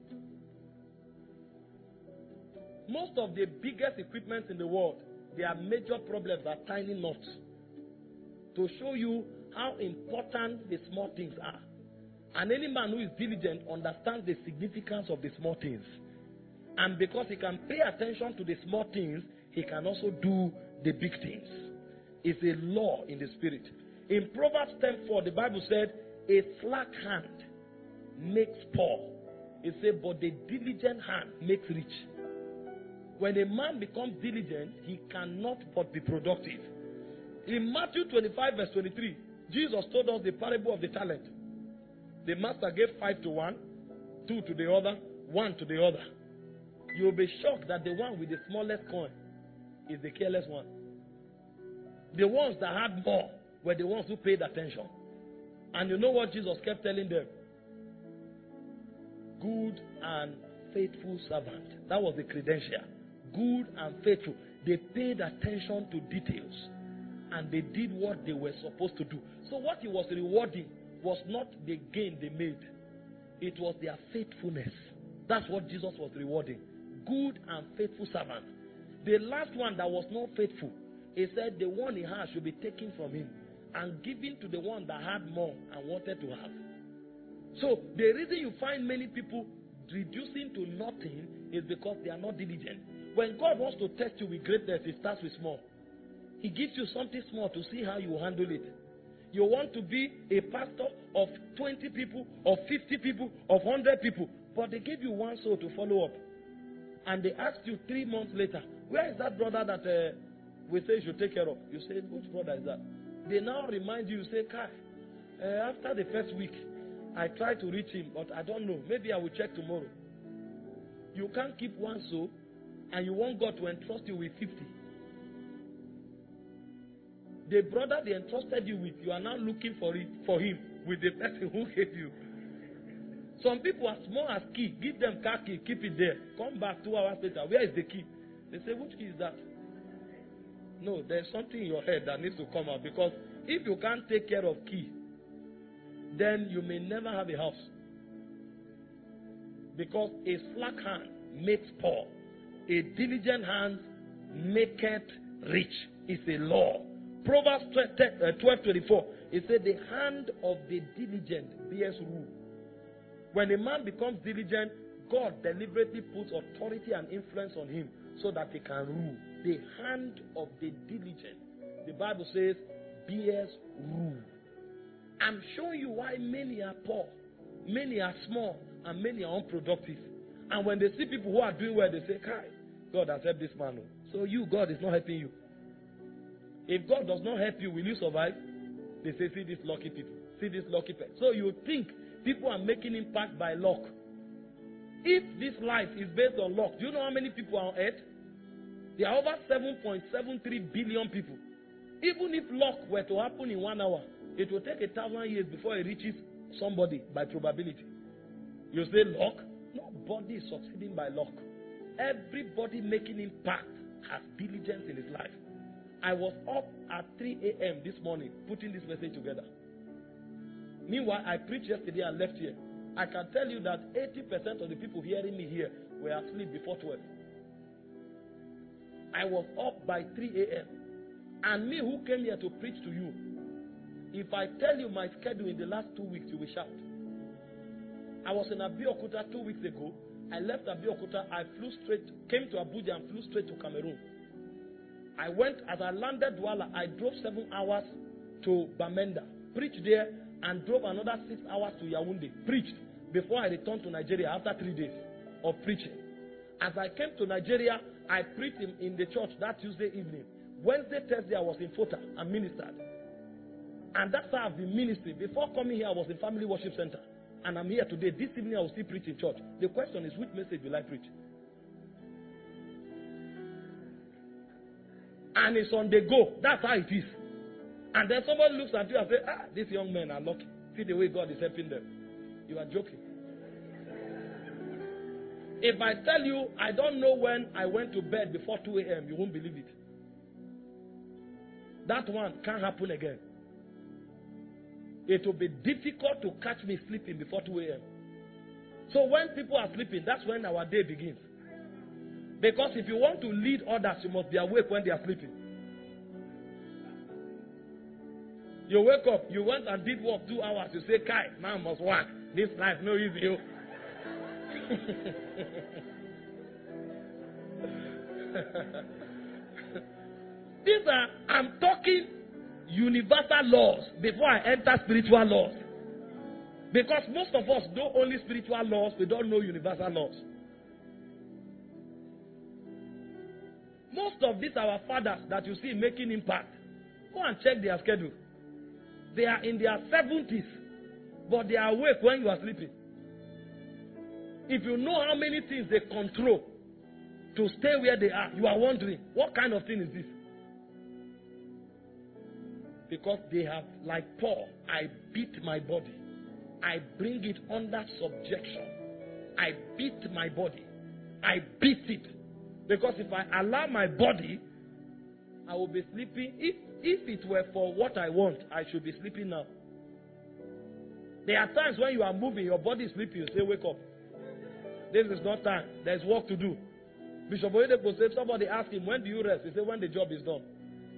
Most of the biggest equipment in the world, their major problems are tiny knots. To show you how important the small things are. And any man who is diligent understands the significance of the small things. And because he can pay attention to the small things, he can also do the big things. It's a law in the spirit. In Proverbs ten four, the Bible said, a slack hand makes poor. It said, but the diligent hand makes rich. When a man becomes diligent, he cannot but be productive. In Matthew twenty-five verse twenty-three, Jesus told us the parable of the talent. The master gave five to one, two to the other, one to the other. You will be shocked that the one with the smallest coin is the careless one. The ones that had more were the ones who paid attention. And you know what Jesus kept telling them? Good and faithful servant. That was the credential. Good and faithful. They paid attention to details. And they did what they were supposed to do. So what he was rewarding was not the gain they made. It was their faithfulness. That's what Jesus was rewarding. Good and faithful servant. The last one that was not faithful, he said the one he has should be taken from him and given to the one that had more and wanted to have. So the reason you find many people reducing to nothing is because they are not diligent. When God wants to test you with greatness, it starts with small. He gives you something small to see how you will handle it. You want to be a pastor of twenty people, of fifty people, of one hundred people, but they give you one soul to follow up. and they ask you three months later, where is that brother that uh, we say you should take care of? You say, which brother is that? They now remind you, you say, Kai, uh, after the first week, I tried to reach him, but I don't know. Maybe I will check tomorrow. You can't keep one soul, and you want God to entrust you with fifty. The brother they entrusted you with, you are now looking for it for him with the person who gave you. Some people are small as key. Give them car key, keep it there. Come back two hours later. Where is the key? They say, which key is that? No, there's something in your head that needs to come out. Because if you can't take care of key, then you may never have a house. Because a slack hand makes poor. A diligent hand maketh rich. It's a law. Proverbs twelve twenty-four. It said, the hand of the diligent bears rule. When a man becomes diligent, God deliberately puts authority and influence on him so that he can rule. The hand of the diligent, the Bible says, bears rule. I'm showing you why many are poor, many are small, and many are unproductive. And when they see people who are doing well, they say, Kai, God has helped this man. So you, God is not helping you. If God does not help you, will you survive? They say, see these lucky people. See this lucky person. So you think people are making impact by luck. If this life is based on luck, do you know how many people are on earth? There are over seven point seven three billion people. Even if luck were to happen in one hour, it will take a thousand years before it reaches somebody by probability. You say luck? Nobody is succeeding by luck. Everybody making impact has diligence in his life. I was up at three a.m. this morning putting this message together. Meanwhile, I preached yesterday and left here. I can tell you that eighty percent of the people hearing me here were asleep before twelve. I was up by three a.m. And me who came here to preach to you, if I tell you my schedule in the last two weeks, you will shout. I was in Abeokuta two weeks ago. I left Abeokuta, I flew straight, came to Abuja and flew straight to Cameroon. I went, as I landed Douala, I drove seven hours to Bamenda, preached there, and drove another six hours to Yaoundé, preached, before I returned to Nigeria after three days of preaching. As I came to Nigeria, I preached in, in the church that Tuesday evening. Wednesday, Thursday, I was in Fota and ministered. And that's how I've been ministering. Before coming here, I was in Family Worship Center. And I'm here today. This evening, I will still preach in church. The question is, which message will I preach? And it's on the go. That's how it is. And then somebody looks at you and says, ah, these young men are lucky. See the way God is helping them. You are joking. If I tell you, I don't know when I went to bed before two a.m., you won't believe it. That one can't happen again. It will be difficult to catch me sleeping before two a.m. So when people are sleeping, that's when our day begins. Because if you want to lead others, you must be awake when they are sleeping. You wake up, you went and did work two hours, you say, Kai, man must work. This life no easy. These are, I'm talking universal laws before I enter spiritual laws. Because most of us know only spiritual laws, we don't know universal laws. Most of these our fathers that you see making impact, go and check their schedule. They are in their seventies, but they are awake when you are sleeping. If you know how many things they control to stay where they are, you are wondering, what kind of thing is this? Because they have, like Paul, I beat my body. I bring it under subjection. I beat my body. I beat it. Because if I allow my body, I will be sleeping. If, if it were for what I want, I should be sleeping now. There are times when you are moving, your body is sleeping, you say, wake up. This is not time. There's work to do. Bishop Oyedepo said, somebody asked him, when do you rest? He said, when the job is done.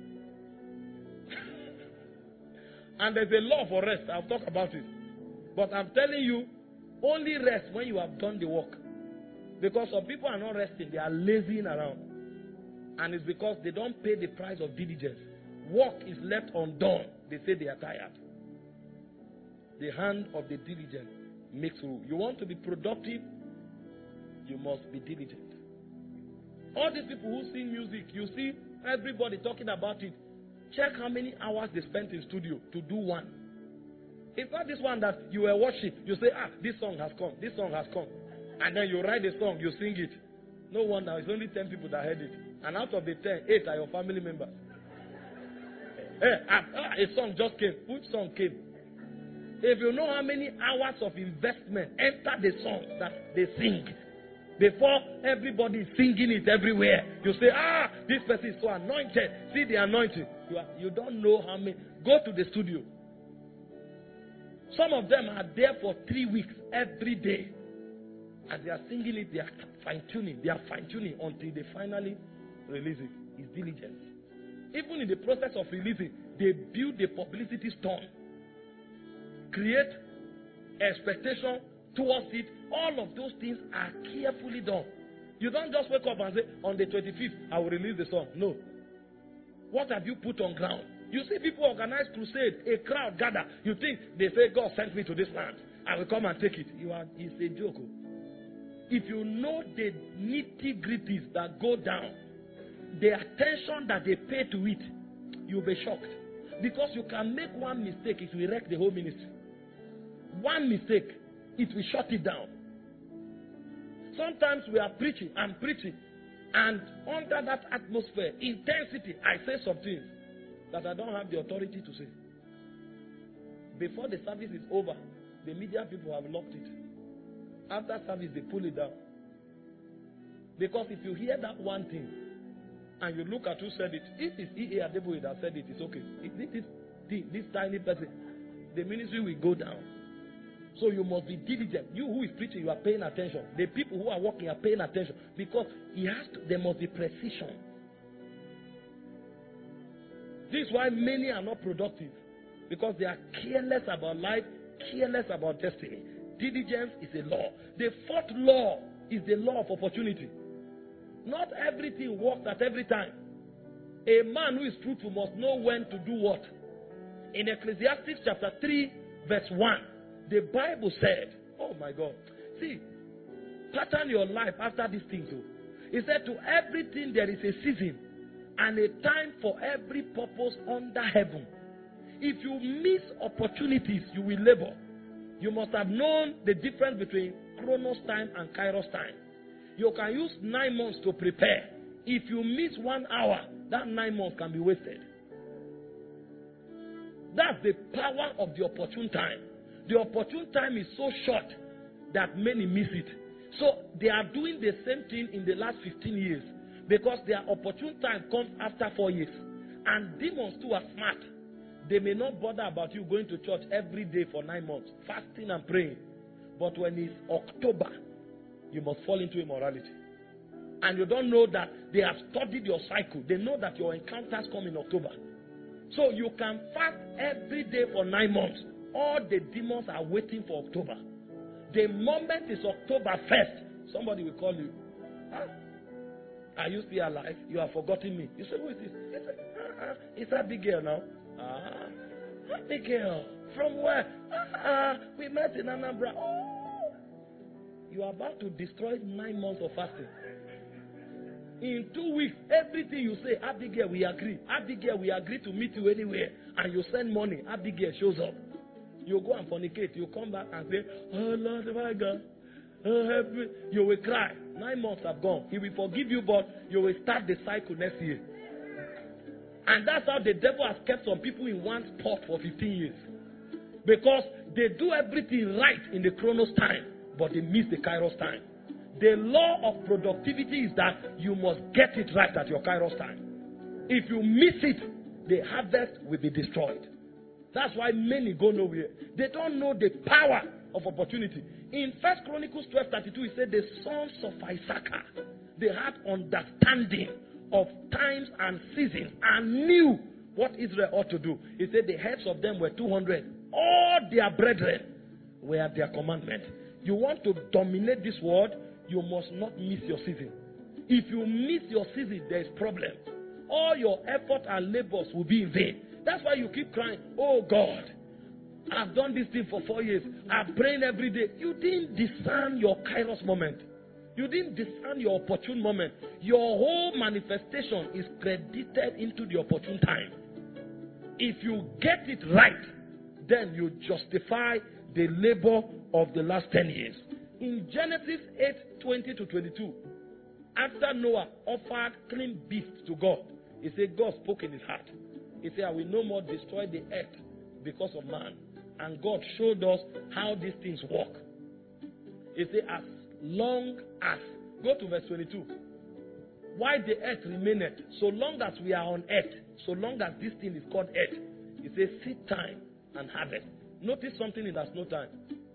And there's a law for rest. I'll talk about it. But I'm telling you, only rest when you have done the work. Because some people are not resting. They are lazying around. And it's because they don't pay the price of diligence. Work is left undone. They say they are tired. The hand of the diligent makes rule. You want to be productive? You must be diligent. All these people who sing music, you see everybody talking about it. Check how many hours they spent in studio to do one. It's not this one that you were watching. You say, ah, this song has come. This song has come. And then you write the song, you sing it. No wonder, it's only ten people that heard it. And out of the ten, eight are your family members. Hey, ah, ah, a song just came. Which song came? If you know how many hours of investment enter the song that they sing, before everybody is singing it everywhere, you say, ah, this person is so anointed. See the anointing. You, are, you don't know how many. Go to the studio. Some of them are there for three weeks every day. As they are singing it, they are fine-tuning. They are fine-tuning until they finally release it. It's diligence. Even in the process of releasing, they build the publicity storm. Create expectation towards it. All of those things are carefully done. You don't just wake up and say, on the twenty-fifth, I will release the song. No. What have you put on ground? You see people organize crusade, a crowd gather. You think they say, God sent me to this land. I will come and take it. You are, it's a joke. If you know the nitty-gritties that go down, the attention that they pay to it, you'll be shocked. Because you can make one mistake, it will wreck the whole ministry. One mistake, it will shut it down. Sometimes we are preaching and preaching, and under that atmosphere, intensity, I say some things that I don't have the authority to say. Before the service is over, the media people have locked it. After service, they pull it down. Because if you hear that one thing, and you look at who said it, if it's E A Adeboye that said it, it's okay. If this, this, this tiny person, the ministry will go down. So you must be diligent. You who is preaching, you are paying attention. The people who are working are paying attention. Because he has to, there must be precision. This is why many are not productive. Because they are careless about life, careless about destiny. Diligence is a law. The fourth law is the law of opportunity. Not everything works at every time. A man who is fruitful must know when to do what. In Ecclesiastes chapter three, verse one, the Bible said, oh my God, see, pattern your life after these things. It said, to everything there is a season and a time for every purpose under heaven. If you miss opportunities, you will labor. You must have known the difference between Chronos time and Kairos time. You can use nine months to prepare. If you miss one hour, that nine months can be wasted. That's the power of the opportune time. The opportune time is so short that many miss it. So they are doing the same thing in the last fifteen years because their opportune time comes after four years. And demons too are smart. They may not bother about you going to church every day for nine months, fasting and praying. But when it's October, you must fall into immorality. And you don't know that they have studied your cycle. They know that your encounters come in October. So you can fast every day for nine months. All the demons are waiting for October. The moment it's October first, somebody will call you. Huh? Are you still alive? You have forgotten me. You say, who is this? He said, uh-uh. It's Abigail now. Ah, Abigail. From where? Ah, uh-uh. We met in Anambra. Oh. You are about to destroy nine months of fasting. In two weeks, everything you say, Abigail, we agree. Abigail, we agree to meet you anywhere. And you send money. Abigail shows up. You go and fornicate. You come back and say, oh Lord, my God. Oh, help me. You will cry. Nine months have gone. He will forgive you, but you will start the cycle next year. And that's how the devil has kept some people in one spot for fifteen years. Because they do everything right in the Chronos time, but they miss the Kairos time. The law of productivity is that you must get it right at your Kairos time. If you miss it, the harvest will be destroyed. That's why many go nowhere. They don't know the power of opportunity. In First Chronicles twelve thirty-two, it said the sons of Issachar, they had understanding of times and seasons and knew what Israel ought to do. He said the heads of them were two hundred. All their brethren were at their commandment. You want to dominate this world, you must not miss your season. If you miss your season, there is problem. All your effort and labors will be in vain. That's why you keep crying, oh God, I've done this thing for four years. I'm praying every day. You didn't discern your Kairos moment. You didn't discern your opportune moment. Your whole manifestation is credited into the opportune time. If you get it right, then you justify the labor of the last ten years. In Genesis eight, twenty to twenty-two, after Noah offered clean beasts to God, he said God spoke in his heart. He said, I will no more destroy the earth because of man. And God showed us how these things work. He said, as long as, go to verse twenty-two. Why the earth remaineth, so long as we are on earth, so long as this thing is called earth. He says, seed time and harvest. Notice something in that no time.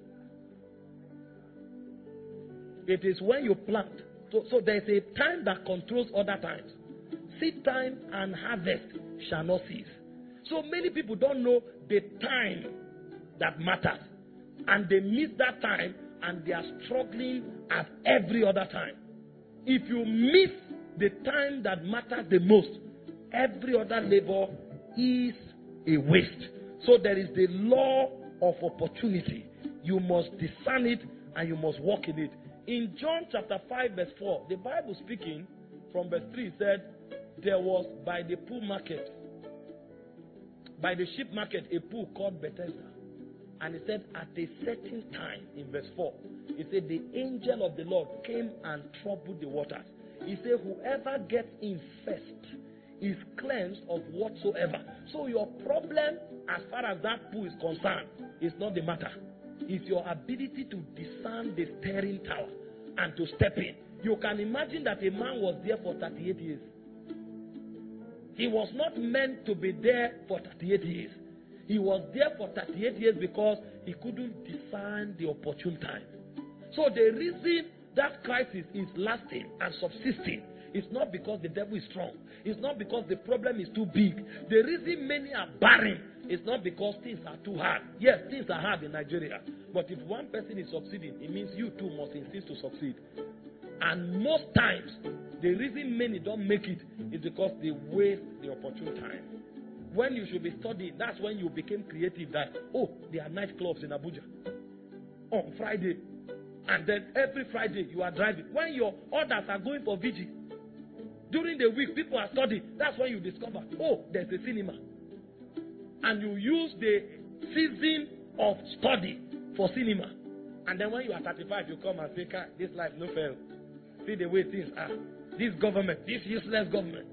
It is when you plant. So, so there is a time that controls other times. Seed time and harvest shall not cease. So many people don't know the time that matters. And they miss that time and they are struggling at every other time. If you miss the time that matters the most, every other labor is a waste. So there is the law of opportunity. You must discern it and you must walk in it. In John chapter five verse four, the Bible speaking from verse three said, there was by the pool market, by the sheep market, a pool called Bethesda. And he said, at a certain time, in verse four, he said, the angel of the Lord came and troubled the waters. He said, whoever gets in first is cleansed of whatsoever. So your problem, as far as that pool is concerned, is not the matter. It's your ability to discern the steering tower and to step in. You can imagine that a man was there for thirty-eight years. He was not meant to be there for thirty-eight years. He was there for thirty-eight years because he couldn't discern the opportune time. So the reason that crisis is lasting and subsisting is not because the devil is strong. It's not because the problem is too big. The reason many are barren is not because things are too hard. Yes, things are hard in Nigeria. But if one person is succeeding, it means you too must insist to succeed. And most times, the reason many don't make it is because they waste the opportune time. When you should be studying, that's when you became creative that, oh, there are nightclubs in Abuja on Friday. And then every Friday you are driving. When your others are going for vigil, during the week people are studying, that's when you discover, oh, there's a cinema. And you use the season of study for cinema. And then when you are thirty-five, you come and say, this life no fail. See the way things are. This government, this useless government.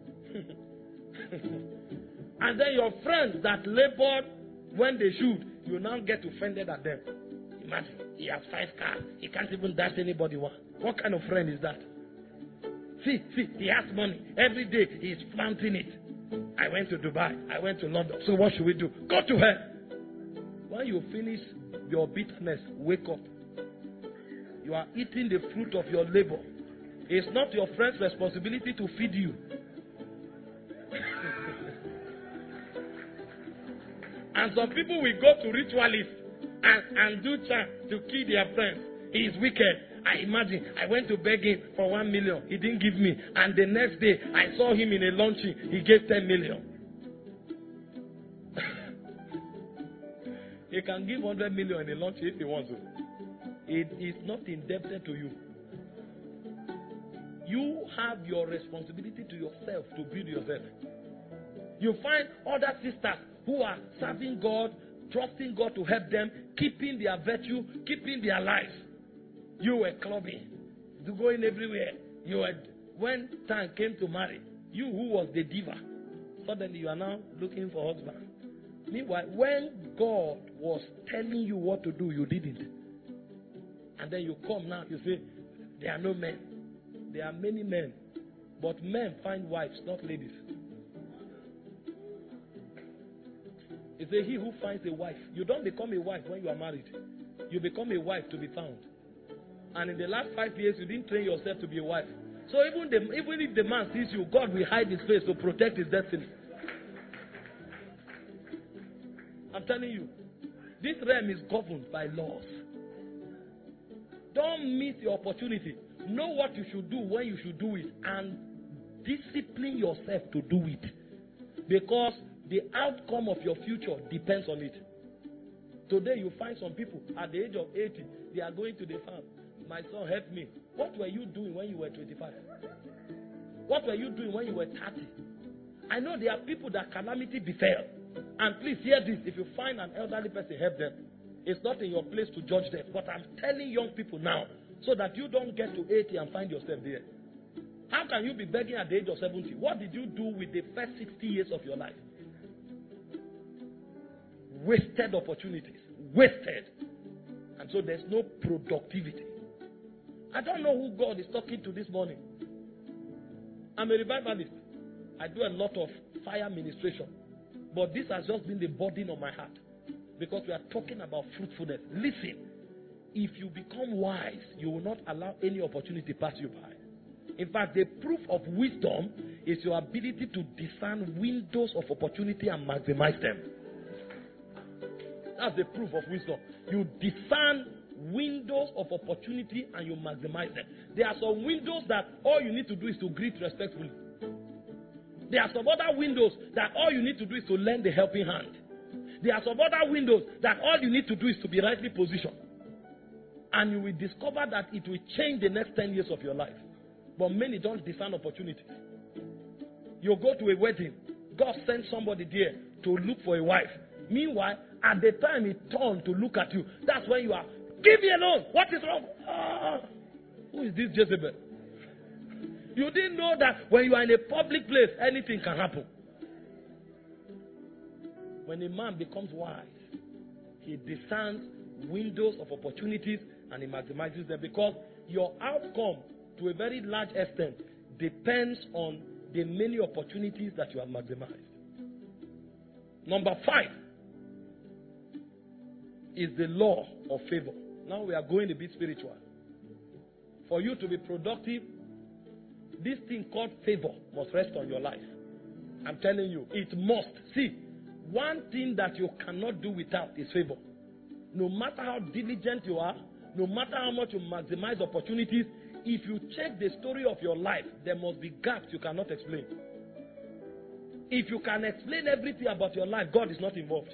And then your friends that labored when they should, you now get offended at them. Imagine, he has five cars. He can't even dash anybody one. What kind of friend is that? See, see, he has money. Every day he is flaunting it. I went to Dubai. I went to London. So what should we do? Go to hell. When you finish your bitterness, wake up. You are eating the fruit of your labor. It's not your friend's responsibility to feed you. And some people will go to ritualists and, and do chant to kill their friends. He is wicked. I imagine, I went to beg him for one million. He didn't give me. And the next day, I saw him in a launching. He gave ten million. He can give one hundred million in a launching if he wants to. It is not indebted to you. You have your responsibility to yourself to build yourself. You find other sisters who are serving God, trusting God to help them, keeping their virtue, keeping their lives. You were clubbing, going everywhere. You were, when time came to marry, you who was the diva, suddenly you are now looking for husband. Meanwhile, when God was telling you what to do, you didn't. And then you come now, you say, there are no men. There are many men. But men find wives, not ladies. It's a he who finds a wife. You don't become a wife when you are married. You become a wife to be found. And in the last five years, you didn't train yourself to be a wife. So even, the, even if the man sees you, God will hide his face to protect his destiny. I'm telling you, this realm is governed by laws. Don't miss your opportunity. Know what you should do when you should do it. And discipline yourself to do it. Because the outcome of your future depends on it. Today you find some people at the age of eighty, they are going to the farm. My son, help me. What were you doing when you were twenty-five? What were you doing when you were thirty? I know there are people that calamity befell. And please hear this. If you find an elderly person, help them. It's not in your place to judge them. But I'm telling young people now, so that you don't get to eighty and find yourself there. How can you be begging at the age of seventy? What did you do with the first sixty years of your life? Wasted opportunities. Wasted. And so there's no productivity. I don't know who God is talking to this morning. I'm a revivalist. I do a lot of fire ministration. But this has just been the burden on my heart. Because we are talking about fruitfulness. Listen, if you become wise, you will not allow any opportunity pass you by. In fact, the proof of wisdom is your ability to discern windows of opportunity and maximize them. That's the proof of wisdom. You discern windows of opportunity and you maximize them. There are some windows that all you need to do is to greet respectfully. There are some other windows that all you need to do is to lend a helping hand. There are some other windows that all you need to do is to be rightly positioned. And you will discover that it will change the next ten years of your life. But many don't discern opportunities. You go to a wedding. God sends somebody there to look for a wife. Meanwhile, at the time he turned to look at you, that's when you are, give me alone. What is wrong? Ah, who is this Jezebel? You didn't know that when you are in a public place, anything can happen. When a man becomes wise, he discerns windows of opportunities and he maximizes them, because your outcome to a very large extent depends on the many opportunities that you have maximized. Number five is the law of favor. Now we are going a bit spiritual. For you to be productive, this thing called favor must rest on your life. I'm telling you, it must. See, one thing that you cannot do without is favor. No matter how diligent you are, no matter how much you maximize opportunities, if you check the story of your life, there must be gaps you cannot explain. If you can explain everything about your life, God is not involved.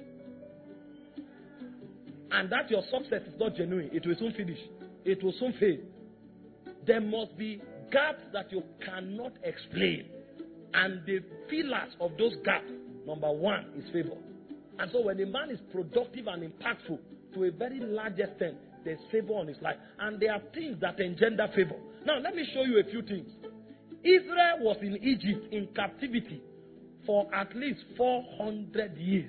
And that your success is not genuine, it will soon finish. It will soon fail. There must be gaps that you cannot explain. And the pillars of those gaps, number one, is favor. And so when a man is productive and impactful, to a very large extent, there's favor on his life. And there are things that engender favor. Now, let me show you a few things. Israel was in Egypt in captivity for at least four hundred years.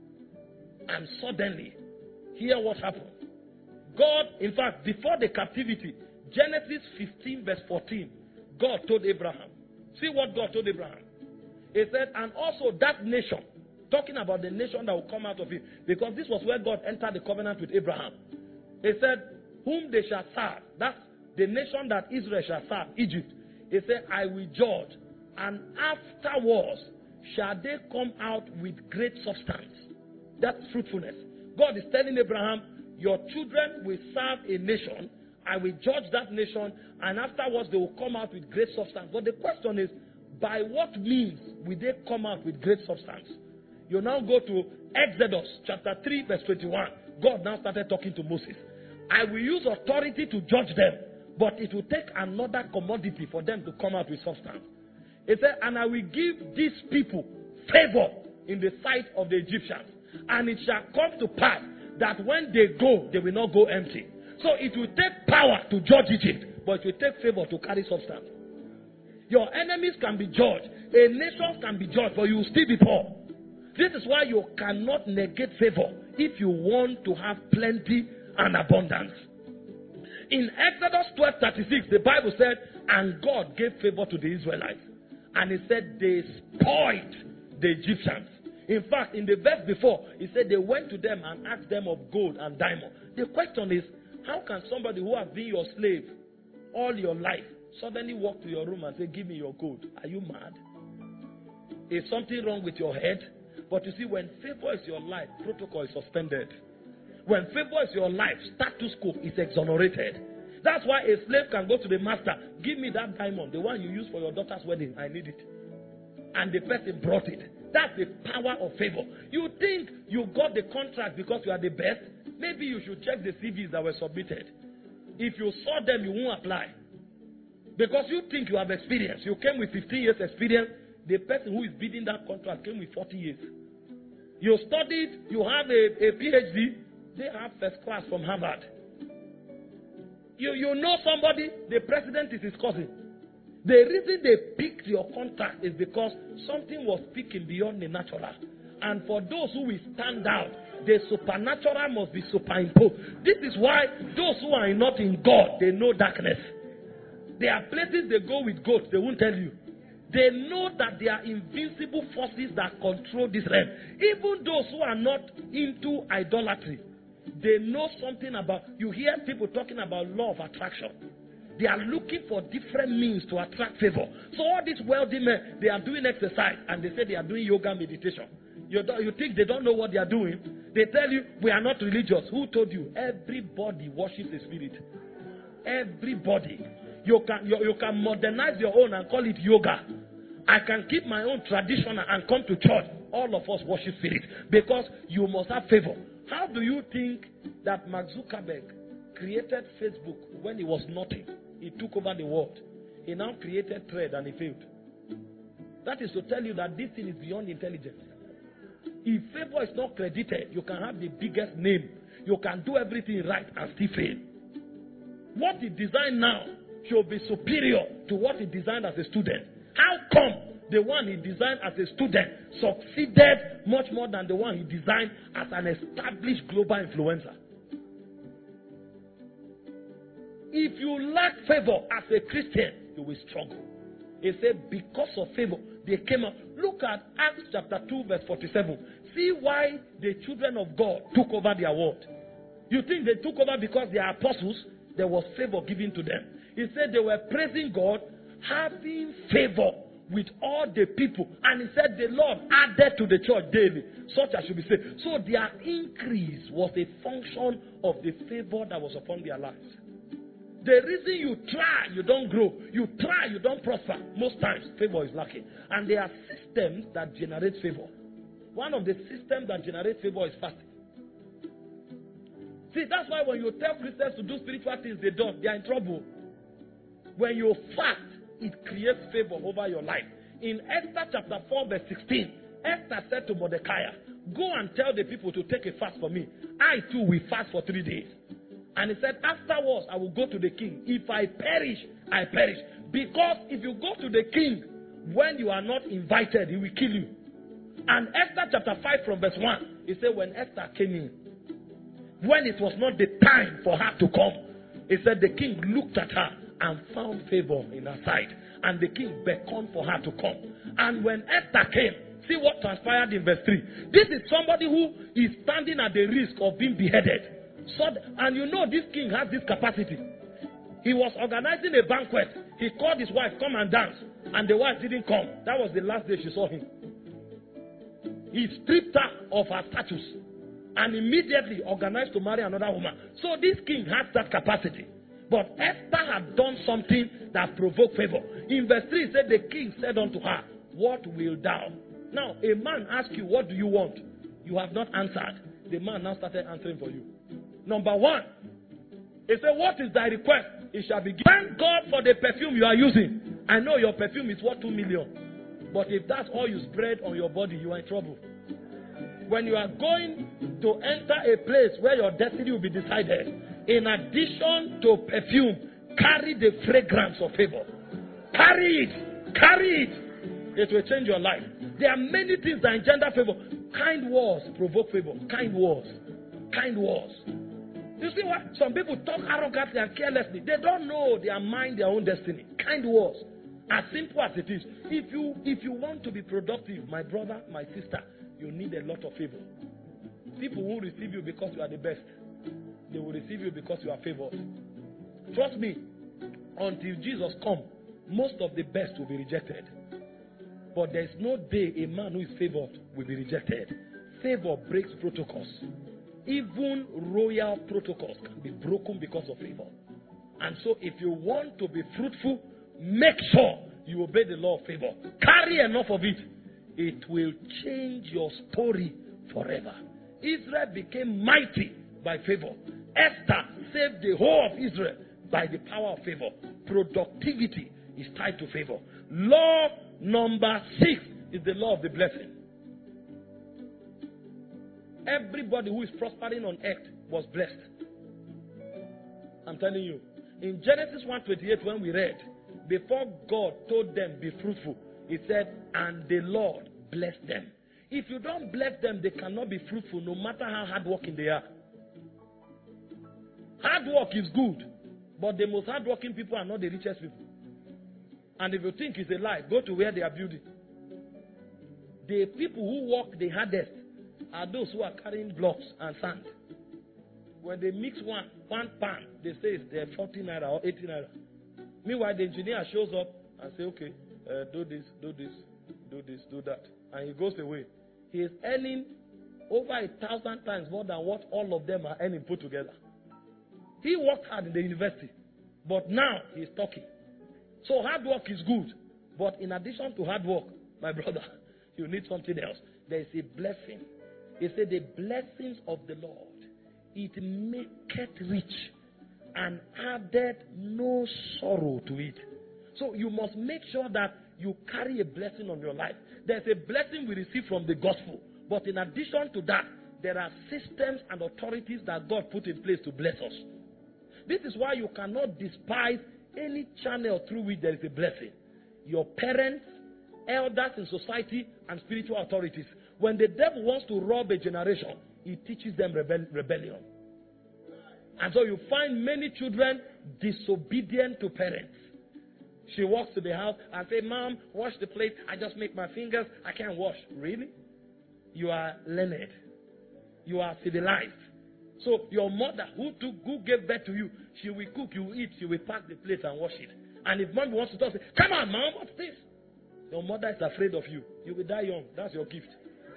And suddenly, hear what happened. God, in fact, before the captivity, Genesis fifteen verse fourteen, God told Abraham. See what God told Abraham. He said, and also that nation, talking about the nation that will come out of it, because this was where God entered the covenant with Abraham. He said, whom they shall serve, that's the nation that Israel shall serve, Egypt. He said, I will judge, and afterwards shall they come out with great substance. That's fruitfulness. God is telling Abraham, your children will serve a nation, I will judge that nation, and afterwards they will come out with great substance. But the question is, by what means will they come out with great substance? You now go to Exodus chapter three verse twenty-one. God now started talking to Moses. I will use authority to judge them, but it will take another commodity for them to come out with substance. He said, and I will give these people favor in the sight of the Egyptians. And it shall come to pass that when they go, they will not go empty. So it will take power to judge Egypt, but it will take favor to carry substance. Your enemies can be judged. A nation can be judged, but you will still be poor. This is why you cannot negate favor if you want to have plenty and abundance. In Exodus twelve thirty-six, the Bible said, and God gave favor to the Israelites. And he said they spoiled the Egyptians. In fact, in the verse before, he said they went to them and asked them of gold and diamond. The question is, how can somebody who has been your slave all your life suddenly walk to your room and say, give me your gold? Are you mad? Is something wrong with your head? But you see, when favor is your life, protocol is suspended. When favor is your life, status quo is exonerated. That's why a slave can go to the master, give me that diamond, the one you use for your daughter's wedding, I need it. And the person brought it. That's the power of favor. You think you got the contract because you are the best? Maybe you should check the C Vs that were submitted. If you saw them, you won't apply. Because you think you have experience. You came with fifteen years experience. The person who is bidding that contract came with forty years. You studied, you have a, a PhD. They have first class from Harvard. You, you know somebody, the president is his cousin. The reason they picked your contract is because something was speaking beyond the natural. And for those who will stand out, the supernatural must be superimposed. This is why those who are not in God, they know darkness. There are places they go with goats, they won't tell you. They know that there are invincible forces that control this realm. Even those who are not into idolatry, they know something about, you hear people talking about law of attraction. They are looking for different means to attract favor. So all these wealthy men, they are doing exercise and they say they are doing yoga meditation. You, don't, you think they don't know what they are doing? They tell you, we are not religious. Who told you? Everybody worships the spirit. Everybody. You can, you, you can modernize your own and call it yoga. I can keep my own tradition and come to church. All of us worship spirit. Because you must have favor. How do you think that Mark Zuckerberg created Facebook when he was nothing? He took over the world. He now created Thread and he failed. That is to tell you that this thing is beyond intelligence. If favor is not credited, you can have the biggest name. You can do everything right and still fail. What he designed now should be superior to what he designed as a student. How come the one he designed as a student succeeded much more than the one he designed as an established global influencer? If you lack favor as a Christian, you will struggle. He said, because of favor, they came out. Look at Acts chapter two, verse forty-seven. See why the children of God took over their world. You think they took over because they are apostles? There was favor given to them. He said they were praising God, having favor with all the people. And he said the Lord added to the church daily, such as should be saved. So their increase was a function of the favor that was upon their lives. The reason you try, you don't grow. You try, you don't prosper. Most times, favor is lacking. And there are systems that generate favor. One of the systems that generate favor is fasting. See, that's why when you tell Christians to do spiritual things, they don't. They are in trouble. When you fast, it creates favor over your life. In Esther chapter four, verse sixteen, Esther said to Mordecai, go and tell the people to take a fast for me. I too will fast for three days. And he said, afterwards, I will go to the king. If I perish, I perish. Because if you go to the king when you are not invited, he will kill you. And Esther chapter five from verse one, he said, when Esther came in, when it was not the time for her to come, he said the king looked at her and found favor in her sight. And the king beckoned for her to come. And when Esther came, see what transpired in verse three. This is somebody who is standing at the risk of being beheaded. So, and you know this king has this capacity. He was organizing a banquet. He called his wife, come and dance. And the wife didn't come. That was the last day she saw him. He stripped her of her status and immediately organized to marry another woman. So this king has that capacity. But Esther had done something that provoked favor. In verse three, it said, the king said unto her, what wilt thou? Now, a man asks you, what do you want? You have not answered. The man now started answering for you. Number one, he said, what is thy request? It shall be given. Thank God for the perfume you are using. I know your perfume is worth two million. But if that's all you spread on your body, you are in trouble. When you are going to enter a place where your destiny will be decided, in addition to perfume, carry the fragrance of favor. Carry it. Carry it. It will change your life. There are many things that engender favor. Kind words provoke favor. Kind words. Kind words. You see what? Some people talk arrogantly and carelessly. They don't know their mind, their own destiny. Kind words. As simple as it is. If you if you want to be productive, my brother, my sister, you need a lot of favor. People won't receive you because you are the best. They will receive you because you are favored. Trust me, until Jesus comes, most of the best will be rejected. But there is no day a man who is favored will be rejected. Favor breaks protocols. Even royal protocols can be broken because of favor. And so if you want to be fruitful, make sure you obey the law of favor. Carry enough of it. It will change your story forever. Israel became mighty by favor. Esther saved the whole of Israel by the power of favor. productivity is tied to favor. Law number six is the law of the blessing. Everybody who is prospering on earth was blessed. I'm telling you. In Genesis one twenty-eight, when we read, before God told them, be fruitful, he said, and the Lord blessed them. If you don't bless them, they cannot be fruitful, no matter how hardworking they are. Hard work is good, but the most hardworking people are not the richest people. And if you think it's a lie, go to where they are building. The people who work the hardest are those who are carrying blocks and sand. When they mix one, one pan, they say it's forty naira or eighty naira. Meanwhile, the engineer shows up and say, okay, uh, do this, do this, do this, do that. And he goes away. He is earning over a thousand times more than what all of them are earning put together. He worked hard in the university, but now he is talking. So hard work is good. But in addition to hard work, my brother, you need something else. There is a blessing. He said, the blessings of the Lord, it maketh rich and added no sorrow to it. So you must make sure that you carry a blessing on your life. There's a blessing we receive from the gospel. But in addition to that, there are systems and authorities that God put in place to bless us. This is why you cannot despise any channel through which there is a blessing. Your parents, elders in society, and spiritual authorities. When the devil wants to rob a generation, he teaches them rebel- rebellion. And so you find many children disobedient to parents. She walks to the house and says, Mom, wash the plate. I just make my fingers. I can't wash. Really? You are learned. You are civilized. So your mother who took, who gave birth to you, she will cook, you will eat, she will pack the plate and wash it. And if mommy wants to talk, say, come on, Mom, what's this? Your mother is afraid of you. You will die young. That's your gift.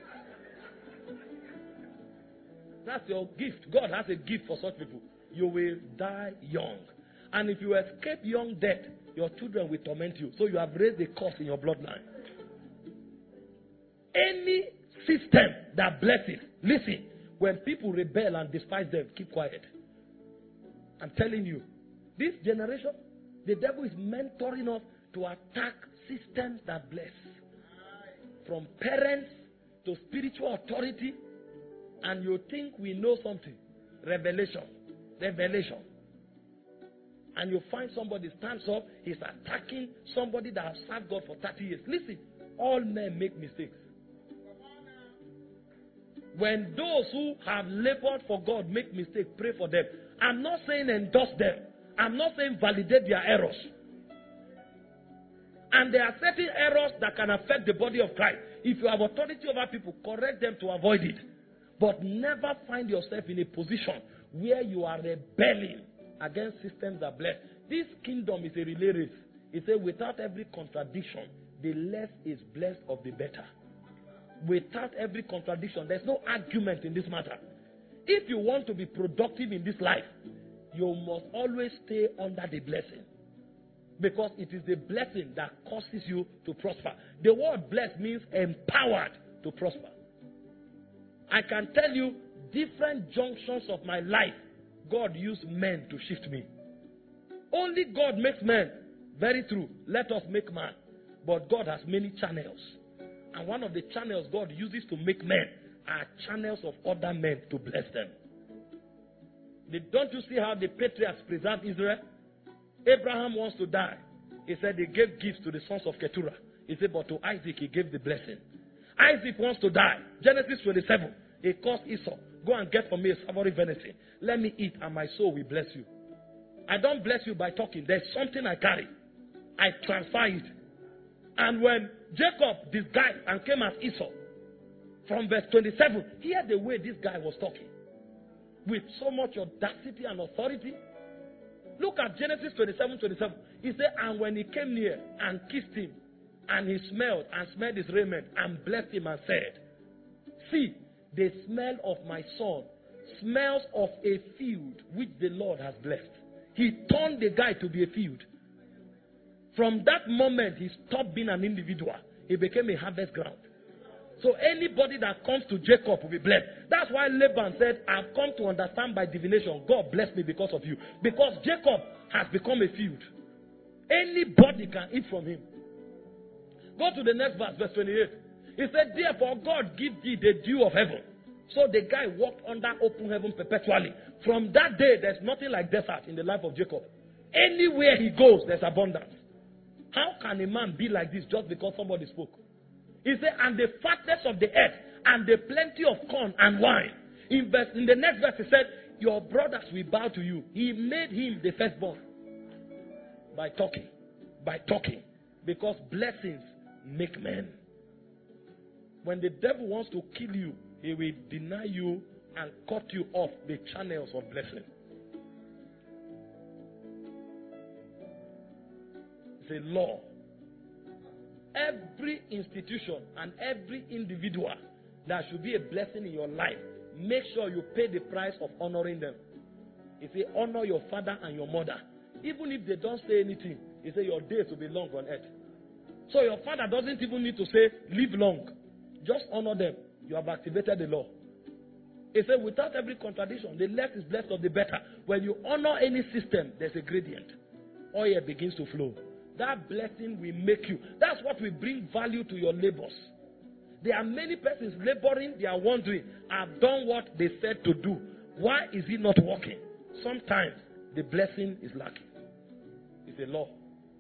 That's your gift. God has a gift for such people. You will die young. And if you escape young death, your children will torment you. So you have raised a curse in your bloodline. Any system that blesses, listen, when people rebel and despise them, keep quiet. I'm telling you, this generation, the devil is mentoring us to attack systems that bless. From parents to spiritual authority, and you think we know something. Revelation. Revelation. And you find somebody stands up, he's attacking somebody that has served God for thirty years. Listen, all men make mistakes. When those who have labored for God make mistakes, pray for them. I'm not saying endorse them. I'm not saying validate their errors. And there are certain errors that can affect the body of Christ. If you have authority over people, correct them to avoid it. But never find yourself in a position where you are rebelling against systems that bless. This kingdom is a relay race. It says without every contradiction, the less is blessed of the better. Without every contradiction, there's no argument in this matter. If you want to be productive in this life, you must always stay under the blessing. Because it is the blessing that causes you to prosper. The word blessed means empowered to prosper. I can tell you different junctions of my life, God used men to shift me. Only God makes men. Very true. Let us make man. But God has many channels. And one of the channels God uses to make men are channels of other men to bless them. Don't you see how the patriarchs preserved Israel? Abraham wants to die. He said he gave gifts to the sons of Keturah. He said, but to Isaac he gave the blessing. Isaac wants to die. Genesis twenty-seven. He calls Esau, go and get for me a savory venison. Let me eat and my soul will bless you. I don't bless you by talking. There's something I carry. I transfer it. And when Jacob disguised and came as Esau, from verse twenty-seven, hear the way this guy was talking. With so much audacity and authority. Look at Genesis twenty-seven, twenty-seven. He said, and when he came near and kissed him, and he smelled and smelled his raiment and blessed him and said, see, the smell of my son smells of a field which the Lord has blessed. He turned the guy to be a field. From that moment, he stopped being an individual. He became a harvest ground. So anybody that comes to Jacob will be blessed. That's why Laban said, I've come to understand by divination, God bless me because of you. Because Jacob has become a field. Anybody can eat from him. Go to the next verse, verse twenty-eight. He said, therefore God give thee the dew of heaven. So the guy walked under open heaven perpetually. From that day, there's nothing like desert in the life of Jacob. Anywhere he goes, there's abundance. How can a man be like this just because somebody spoke? He said, and the fatness of the earth, and the plenty of corn and wine. In, verse, in the next verse, he said, your brothers will bow to you. He made him the firstborn. By talking. By talking. Because blessings make men. When the devil wants to kill you, he will deny you and cut you off the channels of blessing. It's a law. Every institution and every individual that should be a blessing in your life, make sure you pay the price of honoring them. He said, honor your father and your mother. Even if they don't say anything, he said, your days will be long on earth. So your father doesn't even need to say, live long. Just honor them. You have activated the law. He said, without every contradiction, the less is blessed of the better. When you honor any system, there's a gradient. Oil begins to flow. That blessing will make you. That's what will bring value to your labors. There are many persons laboring, they are wondering, I've done what they said to do. Why is it not working? Sometimes the blessing is lacking. It's a law.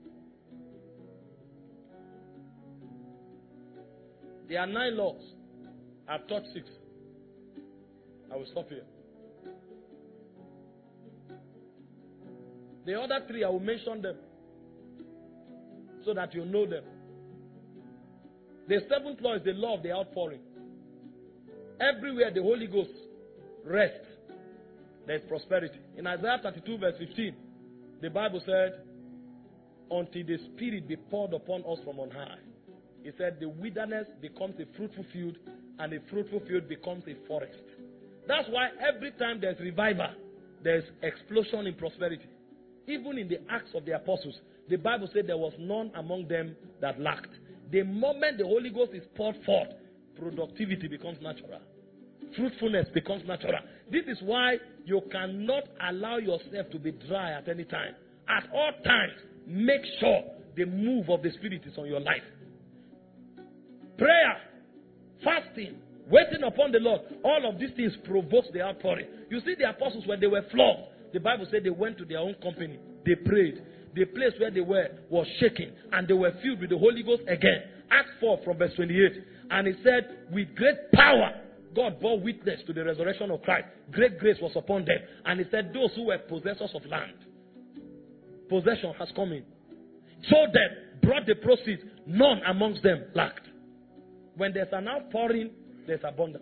There are nine laws. I've taught six. I will stop here. The other three, I will mention them so that you know them. The seventh law is the law of the outpouring. Everywhere the Holy Ghost rests, there is prosperity. In Isaiah thirty-two verse fifteen, the Bible said, until the Spirit be poured upon us from on high. He said the wilderness becomes a fruitful field and a fruitful field becomes a forest. That's why every time there's revival, there's explosion in prosperity. Even in the Acts of the Apostles, the Bible said there was none among them that lacked. The moment the Holy Ghost is poured forth, productivity becomes natural. Fruitfulness becomes natural. This is why you cannot allow yourself to be dry at any time. At all times, make sure the move of the Spirit is on your life. Prayer, fasting, waiting upon the Lord, all of these things provokes the outpouring. You see the apostles, when they were flogged, the Bible said they went to their own company. They prayed. The place where they were was shaking, and they were filled with the Holy Ghost again. Acts four from verse twenty-eight. And he said, with great power, God bore witness to the resurrection of Christ. Great grace was upon them. And he said, those who were possessors of land, possession has come in. Sold them, brought the proceeds, none amongst them lacked. When there's an outpouring, there's abundance.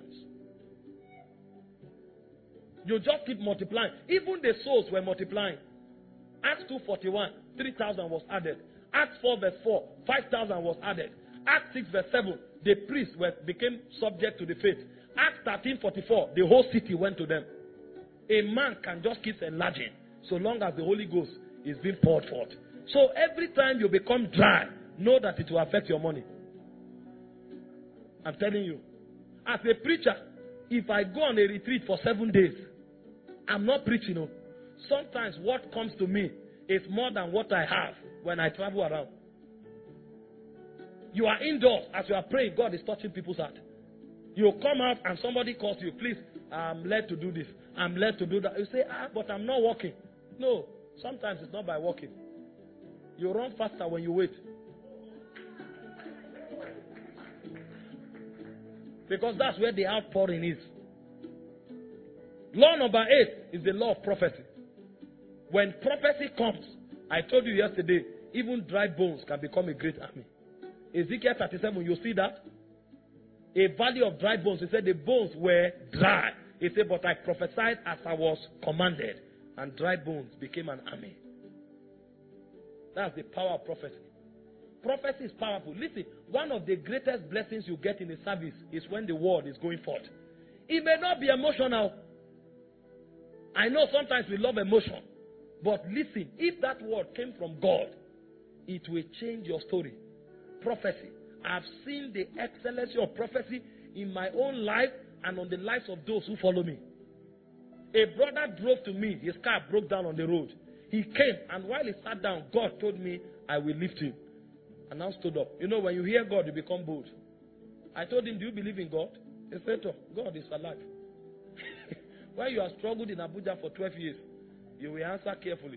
You just keep multiplying. Even the souls were multiplying. Acts two forty-one, three thousand was added. Acts four verse four, five thousand was added. Acts six verse seven, the priests were, became subject to the faith. Acts thirteen forty-four, the whole city went to them. A man can just keep enlarging so long as the Holy Ghost is being poured forth. So every time you become dry, know that it will affect your money. I'm telling you. As a preacher, if I go on a retreat for seven days, I'm not preaching. No. Sometimes what comes to me is more than what I have when I travel around. You are indoors as you are praying, God is touching people's heart. You come out and somebody calls you, please, I'm led to do this. I'm led to do that. You say, ah, but I'm not walking. No, sometimes it's not by walking. You run faster when you wait. Because that's where the outpouring is. Law number eight is the law of prophecy. When prophecy comes, I told you yesterday, even dry bones can become a great army. Ezekiel thirty-seven, you see that? A valley of dry bones. He said the bones were dry. He said, but I prophesied as I was commanded, and dry bones became an army. That's the power of prophecy. Prophecy is powerful. Listen, one of the greatest blessings you get in a service is when the word is going forth. It may not be emotional. I know sometimes we love emotion. But listen, if that word came from God, it will change your story. Prophecy. I've seen the excellency of prophecy in my own life and on the lives of those who follow me. A brother drove to me. His car broke down on the road. He came, and while he sat down, God told me, I will lift him. And now stood up. You know, when you hear God, you become bold. I told him, do you believe in God? He said, oh, God is alive. When you have struggled in Abuja for twelve years, you will answer carefully.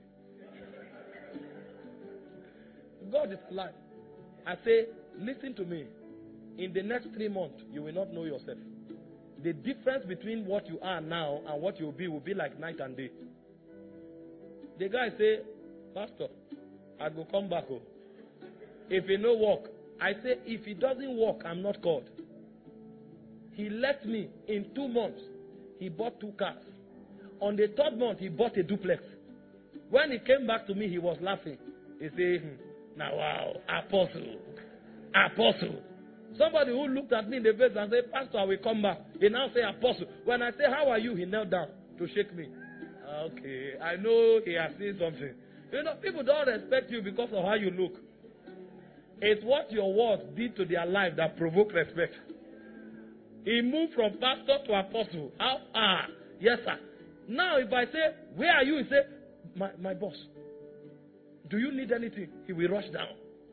God is alive. I say, listen to me. In the next three months, you will not know yourself. The difference between what you are now and what you will be will be like night and day. The guy say, Pastor, I go come back home. If he no work, I say, if he doesn't work, I'm not called. He left me in two months. He bought two cars. On the third month, he bought a duplex. When he came back to me, he was laughing. He said, hmm, now wow, apostle, apostle. Somebody who looked at me in the face and said, Pastor, I will come back. He now say, apostle. When I say, how are you? He knelt down to shake me. Okay, I know he has seen something. You know, people don't respect you because of how you look. It's what your words did to their life that provoke respect. He moved from pastor to apostle. How? Ah, yes, sir. Now, if I say, where are you? He say, my, my boss. Do you need anything? He will rush down.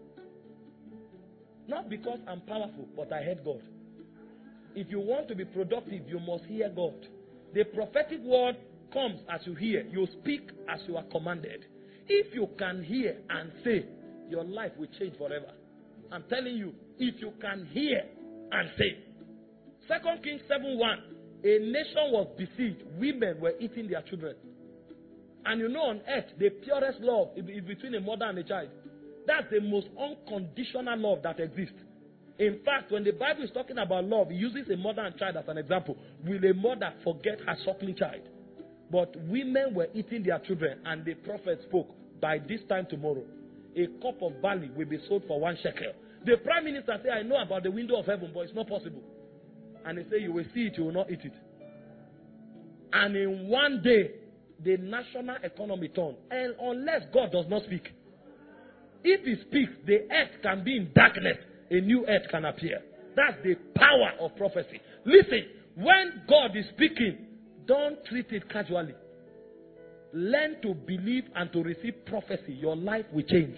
Not because I'm powerful, but I heard God. If you want to be productive, you must hear God. The prophetic word comes as you hear. You speak as you are commanded. If you can hear and say, your life will change forever. I'm telling you, if you can hear and say. Second Kings seven one, a nation was besieged. Women were eating their children. And you know, on earth, the purest love is between a mother and a child. That's the most unconditional love that exists. In fact, when the Bible is talking about love, it uses a mother and child as an example. Will a mother forget her suckling child? But women were eating their children, and the prophet spoke, by this time tomorrow, a cup of barley will be sold for one shekel. The prime minister said, I know about the window of heaven, but it's not possible. And he said, you will see it, you will not eat it. And in one day, the national economy turned. And unless God does not speak, if he speaks, the earth can be in darkness. A new earth can appear. That's the power of prophecy. Listen, when God is speaking, don't treat it casually. Learn to believe and to receive prophecy. Your life will change.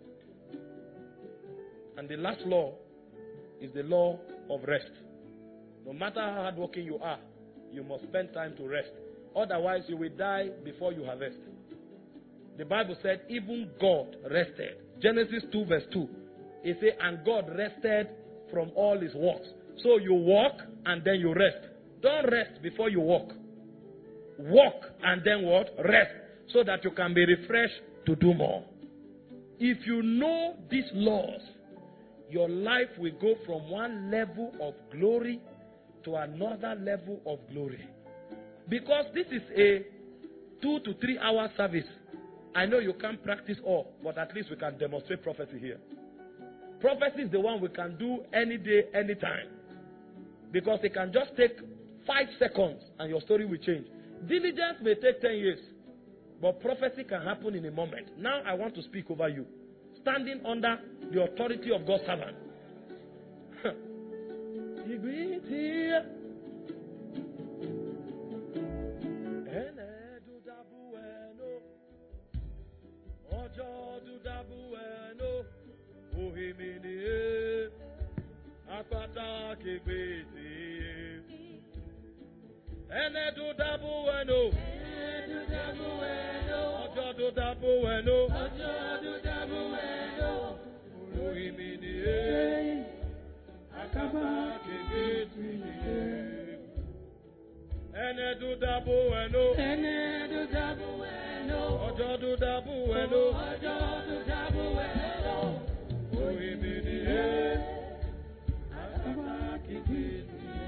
And the last law is the law of rest. No matter how hardworking you are, you must spend time to rest. Otherwise, you will die before you harvest. The Bible said, even God rested. Genesis two verse two. It said, and God rested from all his works. So you walk and then you rest. Don't rest before you walk. Walk and then what? Rest. So that you can be refreshed to do more. If you know these laws, your life will go from one level of glory to another level of glory. Because this is a two to three hour service. I know you can't practice all, but at least we can demonstrate prophecy here. Prophecy is the one we can do any day, anytime. Because it can just take five seconds and your story will change. Diligence may take ten years, but prophecy can happen in a moment. Now I want to speak over you. Standing under the authority of God's servant. Ene do dabu weno, ene do dabu weno, ojo do dabu weno, ojo do dabu weno. Ohimini e, akaba kebeti e. Ene do dabu weno, ene do dabu weno, ojo do dabu weno, ojo do dabu weno. Ohimini e, akaba kebeti.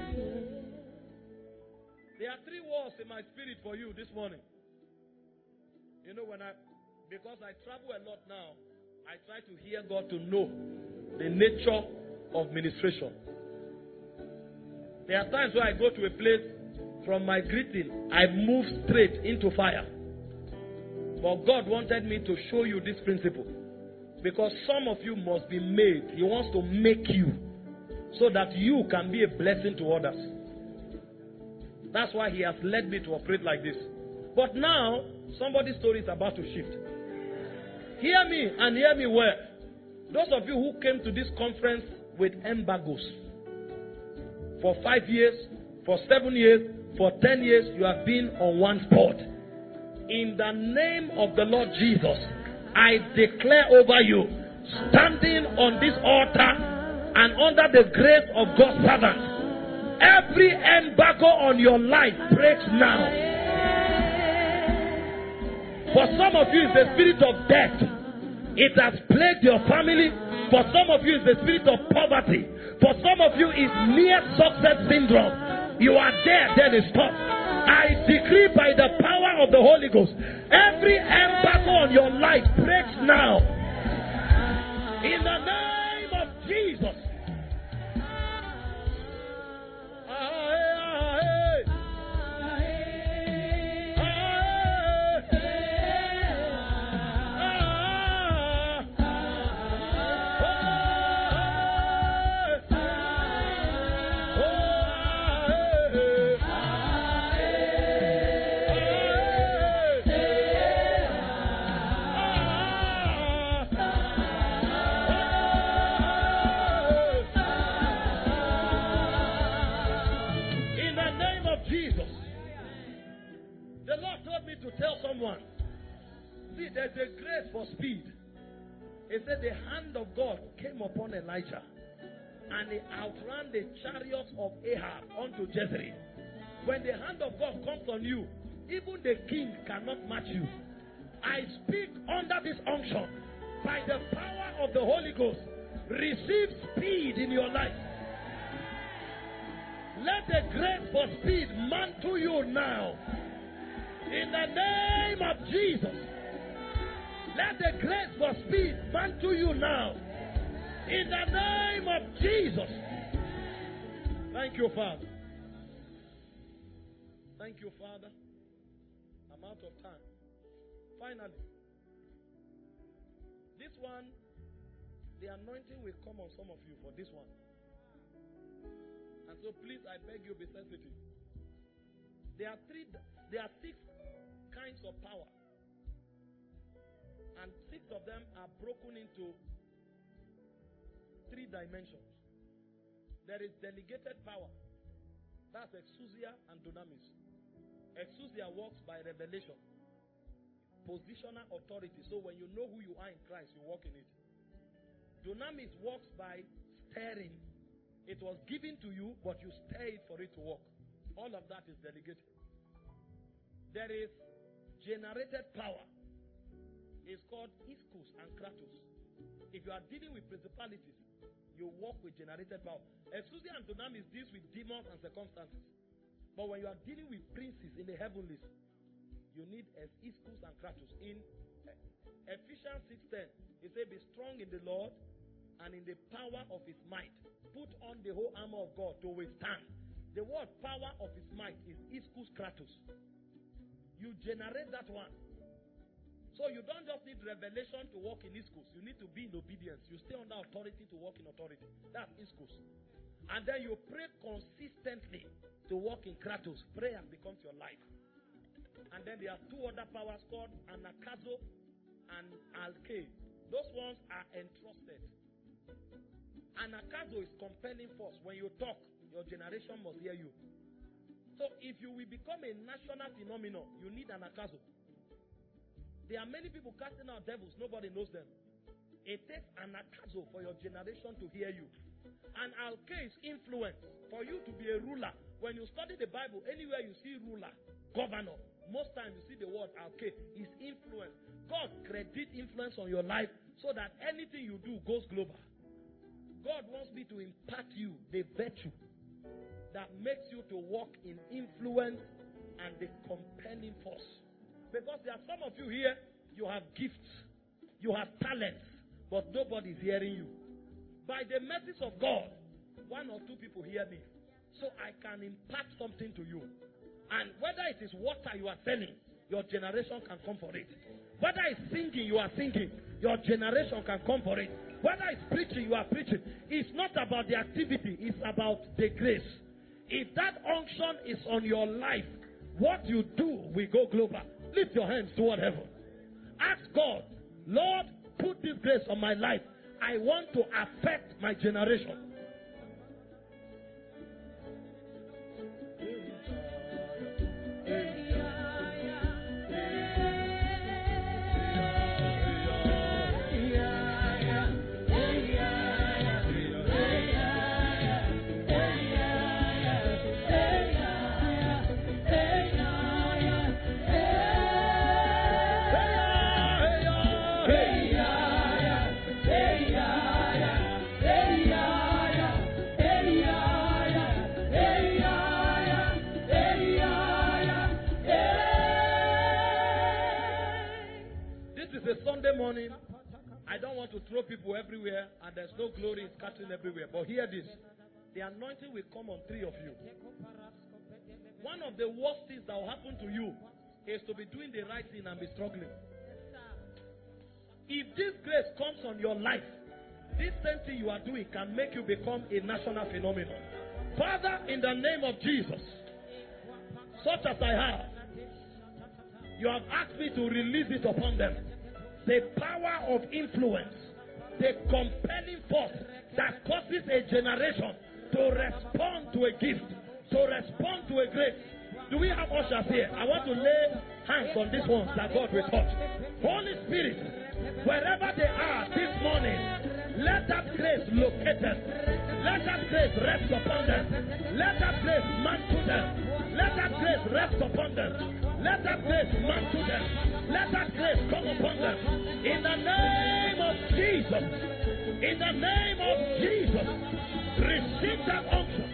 There are three words in my spirit for you this morning. You know, when I, because I travel a lot now, I try to hear God to know the nature of ministration. There are times where I go to a place, from my greeting, I move straight into fire. But God wanted me to show you this principle. Because some of you must be made. He wants to make you so that you can be a blessing to others. That's why he has led me to operate like this. But now, somebody's story is about to shift. Hear me and hear me well. Those of you who came to this conference with embargoes for five years, for seven years, for ten years, you have been on one spot. In the name of the Lord Jesus, I declare over you, standing on this altar and under the grace of God's servant, every embargo on your life breaks now. For some of you, it's the spirit of death. It has plagued your family. For some of you, it's the spirit of poverty. For some of you, it's near success syndrome. You are there, then it stops. I decree by the power of the Holy Ghost, every embargo on your life breaks now. In the name of Jesus. See, there's a grace for speed. It said the hand of God came upon Elijah and he outran the chariots of Ahab unto Jezreel. When the hand of God comes on you, even the king cannot match you. I speak under this unction by the power of the Holy Ghost. Receive speed in your life. Let the grace for speed mantle you now. In the name of Jesus. Let the grace for speed mantle you now. In the name of Jesus. Thank you, Father. Thank you, Father. I'm out of time. Finally, this one, the anointing will come on some of you for this one. And so please, I beg you, be sensitive. There are three, there are six kinds of power. And six of them are broken into three dimensions. There is delegated power. That's exousia and dunamis. Exousia works by revelation. Positional authority. So when you know who you are in Christ, you walk in it. Dunamis works by stirring. It was given to you, but you stir it for it to work. All of that is delegated. There is generated power. It's called Ischus and Kratos. If you are dealing with principalities, you walk with generated power. Exousia and dunamis deals with demons and circumstances. But when you are dealing with princes in the heavenlies, you need Ischus and Kratos. In Ephesians six ten, it says, be strong in the Lord and in the power of his might. Put on the whole armor of God to withstand. The word power of his might is Ischus Kratos. You generate that one. So you don't just need revelation to walk in Ischus. You need to be in obedience. You stay under authority to walk in authority. That's Ischus. And then you pray consistently to walk in Kratos. Prayer becomes your life. And then there are two other powers called Anakazo and Alke. Those ones are entrusted. Anakazo is compelling force. When you talk, your generation must hear you. So if you will become a national phenomenon, you need Anakazo. There are many people casting out devils. Nobody knows them. It takes Anakazo for your generation to hear you. And Alke is influence. For you to be a ruler. When you study the Bible, anywhere you see ruler, governor, most times you see the word Alke is influence. God credit influence on your life so that anything you do goes global. God wants me to impart you the virtue that makes you to walk in influence and the compelling force. Because there are some of you here, you have gifts, you have talents, but nobody is hearing you. By the mercies of God, one or two people hear me. So I can impart something to you. And whether it is water you are selling, your generation can come for it. Whether it's singing, you are singing, your generation can come for it. Whether it's preaching, you are preaching. It's not about the activity, it's about the grace. If that unction is on your life, what you do will go global. Lift your hands toward heaven. Ask God, Lord, put this grace on my life. I want to affect my generation. Sunday morning, I don't want to throw people everywhere and there's no glory is catching everywhere. But hear this. The anointing will come on three of you. One of the worst things that will happen to you is to be doing the right thing and be struggling. If this grace comes on your life, this same thing you are doing can make you become a national phenomenon. Father, in the name of Jesus, such as I have, you have asked me to release it upon them. The power of influence, the compelling force that causes a generation to respond to a gift, to respond to a grace. Do we have ushers here? I want to lay hands on these ones that God will touch. Holy Spirit, wherever they are this morning, let that grace locate them. Let that grace rest upon them. Let that grace mantle them. Let that grace rest upon them. Let that grace mantle them. Let that grace come upon them. In the name of Jesus. In the name of Jesus. Receive that unction.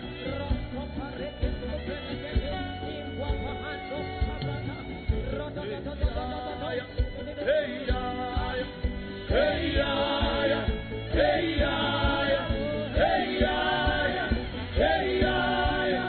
Hey, yeah, hey, yeah, hey, yeah, hey, yeah, hey, yeah,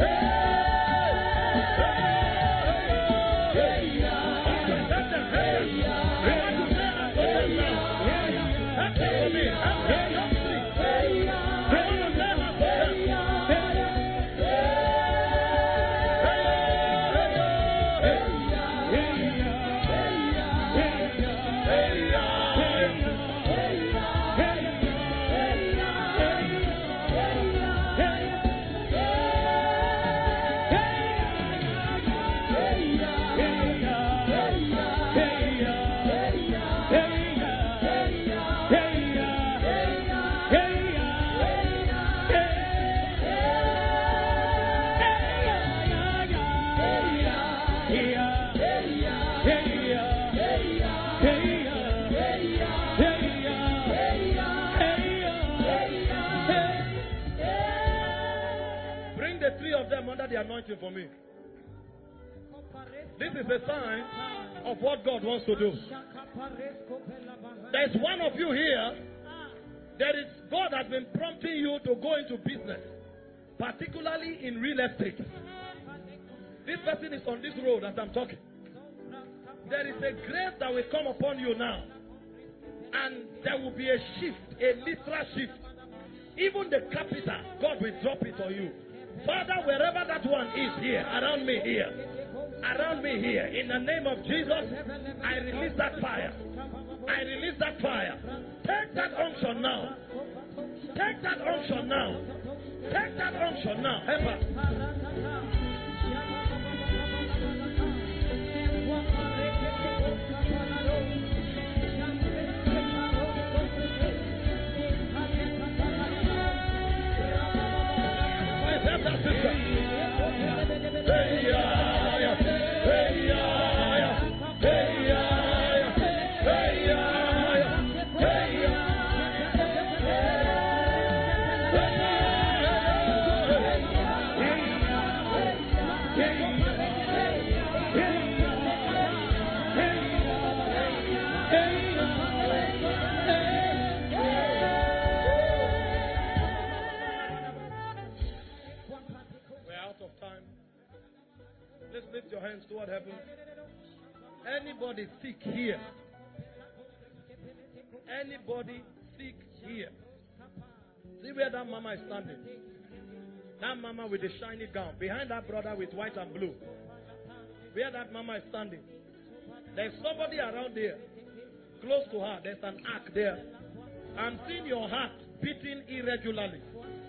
the anointing for me. This is a sign of what God wants to do. There's one of you here. There is God has been prompting you to go into business, particularly in real estate. This person is on this road as I'm talking. There is a grace that will come upon you now, and there will be a shift, a literal shift. Even the capital, God will drop it on you. Father, wherever that one is here, around me here, around me here, in the name of Jesus, I release that fire. I release that fire. Take that unction now. Take that unction now. Take that unction now. Ever. Lift your hands toward heaven. Anybody sick here? Anybody sick here? See where that mama is standing. That mama with the shiny gown. Behind that brother with white and blue. Where that mama is standing. There's somebody around there. Close to her, there's an arc there. I'm seeing your heart beating irregularly.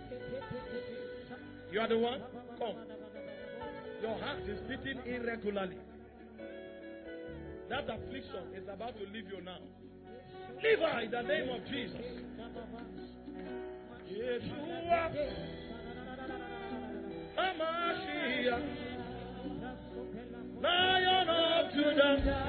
You are the one? Come. Your heart is beating irregularly. That affliction is about to leave you now. Leave her in the name of Jesus. Yeshua. Hamashiach. Lion of Judah.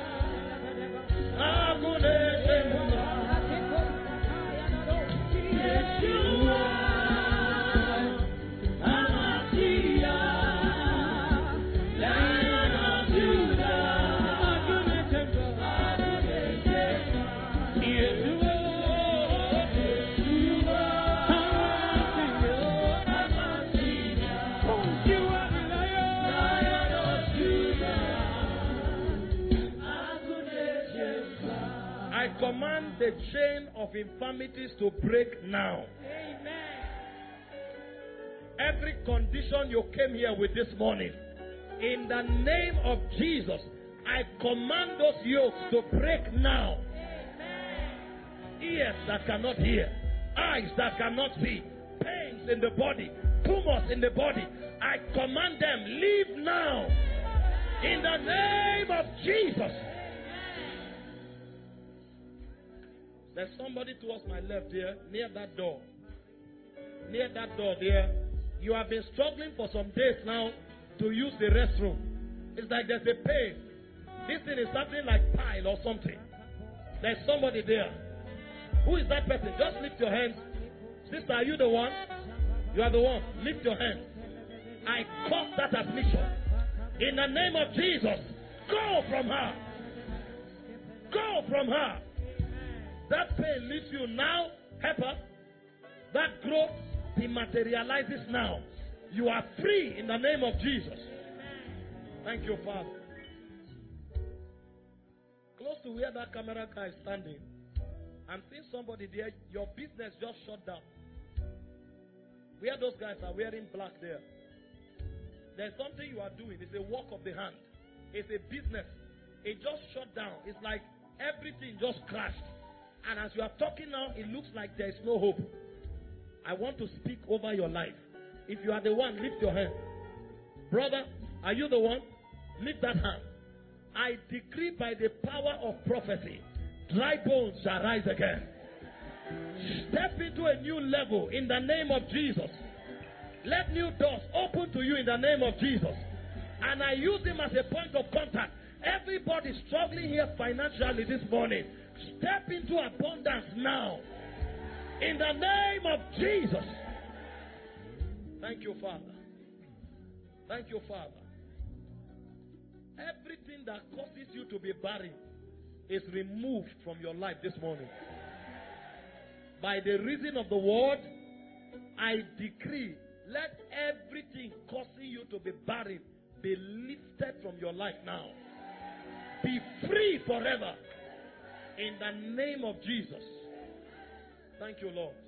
Command the chain of infirmities to break now. Amen. Every condition you came here with this morning, in the name of Jesus, I command those yokes to break now. Amen. Ears that cannot hear, eyes that cannot see, pains in the body, tumors in the body, I command them, leave now. In the name of Jesus. There's somebody towards my left here, near that door. Near that door there. You have been struggling for some days now to use the restroom. It's like there's a pain. This thing is something like pile or something. There's somebody there. Who is that person? Just lift your hands. Sister, are you the one? You are the one. Lift your hands. I caught that affliction. In the name of Jesus, go from her. Go from her. That pain leaves you now. Help her. That growth dematerializes now. You are free in the name of Jesus. Thank you, Father. Close to where that camera guy is standing, I'm seeing somebody there. Your business just shut down. Where those guys are wearing black there. There's something you are doing. It's a work of the hand. It's a business. It just shut down. It's like everything just crashed. And as you are talking now, it looks like there is no hope. I want to speak over your life. If you are the one, lift your hand. Brother, are you the one? Lift that hand. I decree by the power of prophecy, dry bones shall rise again. Step into a new level in the name of Jesus. Let new doors open to you in the name of Jesus. And I use him as a point of contact. Everybody struggling here financially this morning, step into abundance now. In the name of Jesus. Thank you, Father. Thank you, Father. Everything that causes you to be barren is removed from your life this morning. By the reason of the word, I decree, let everything causing you to be barren be lifted from your life now. Be free forever. In the name of Jesus. Thank you, Lord.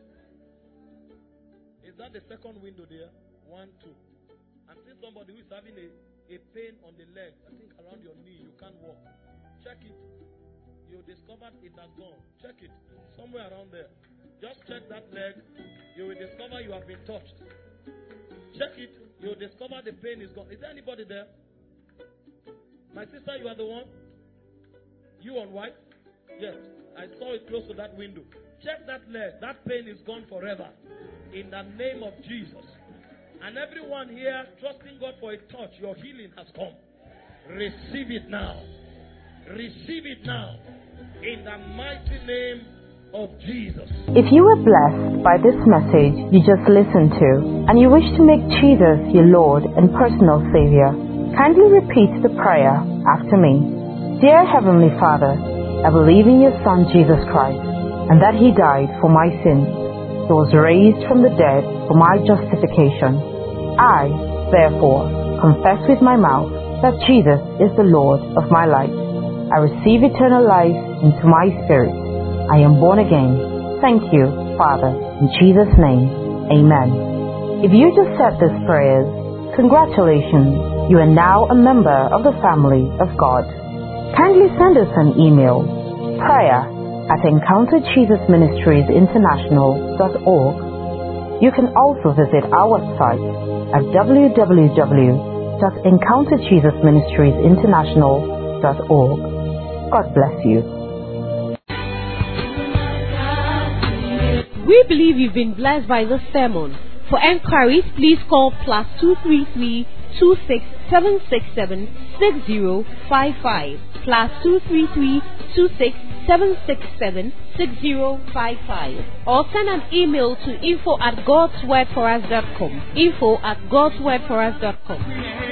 Is that the second window there? One, two. I'm seeing somebody who is having a, a pain on the leg. I think around your knee. You can't walk. Check it. You discovered it has gone. Check it. Somewhere around there. Just check that leg. You will discover you have been touched. Check it. You will discover the pain is gone. Is there anybody there? My sister, you are the one? You on white? Yes. I saw it close to that window. Check that leg. That pain is gone forever. In the name of Jesus. And everyone here trusting God for a touch, your healing has come. Receive it now. Receive it now. In the mighty name of Jesus. If you were blessed by this message you just listened to, and you wish to make Jesus your Lord and personal Savior, kindly repeat the prayer after me. Dear Heavenly Father, I believe in your Son Jesus Christ, and that He died for my sins. He was raised from the dead for my justification. I, therefore, confess with my mouth that Jesus is the Lord of my life. I receive eternal life into my spirit. I am born again. Thank you, Father, in Jesus' name. Amen. If you just said these prayers, congratulations. You are now a member of the family of God. Kindly send us an email. prayer at encounter jesus ministries international dot org. You can also visit our website at w w w dot encounter jesus ministries international dot org. God bless you. We believe you've been blessed by this sermon. For enquiries, please call plus two three three two six seven six seven six zero five five plus two three three two six seven six seven six zero five five or send an email to info at godswordforus dot com info at godswordforus dot com.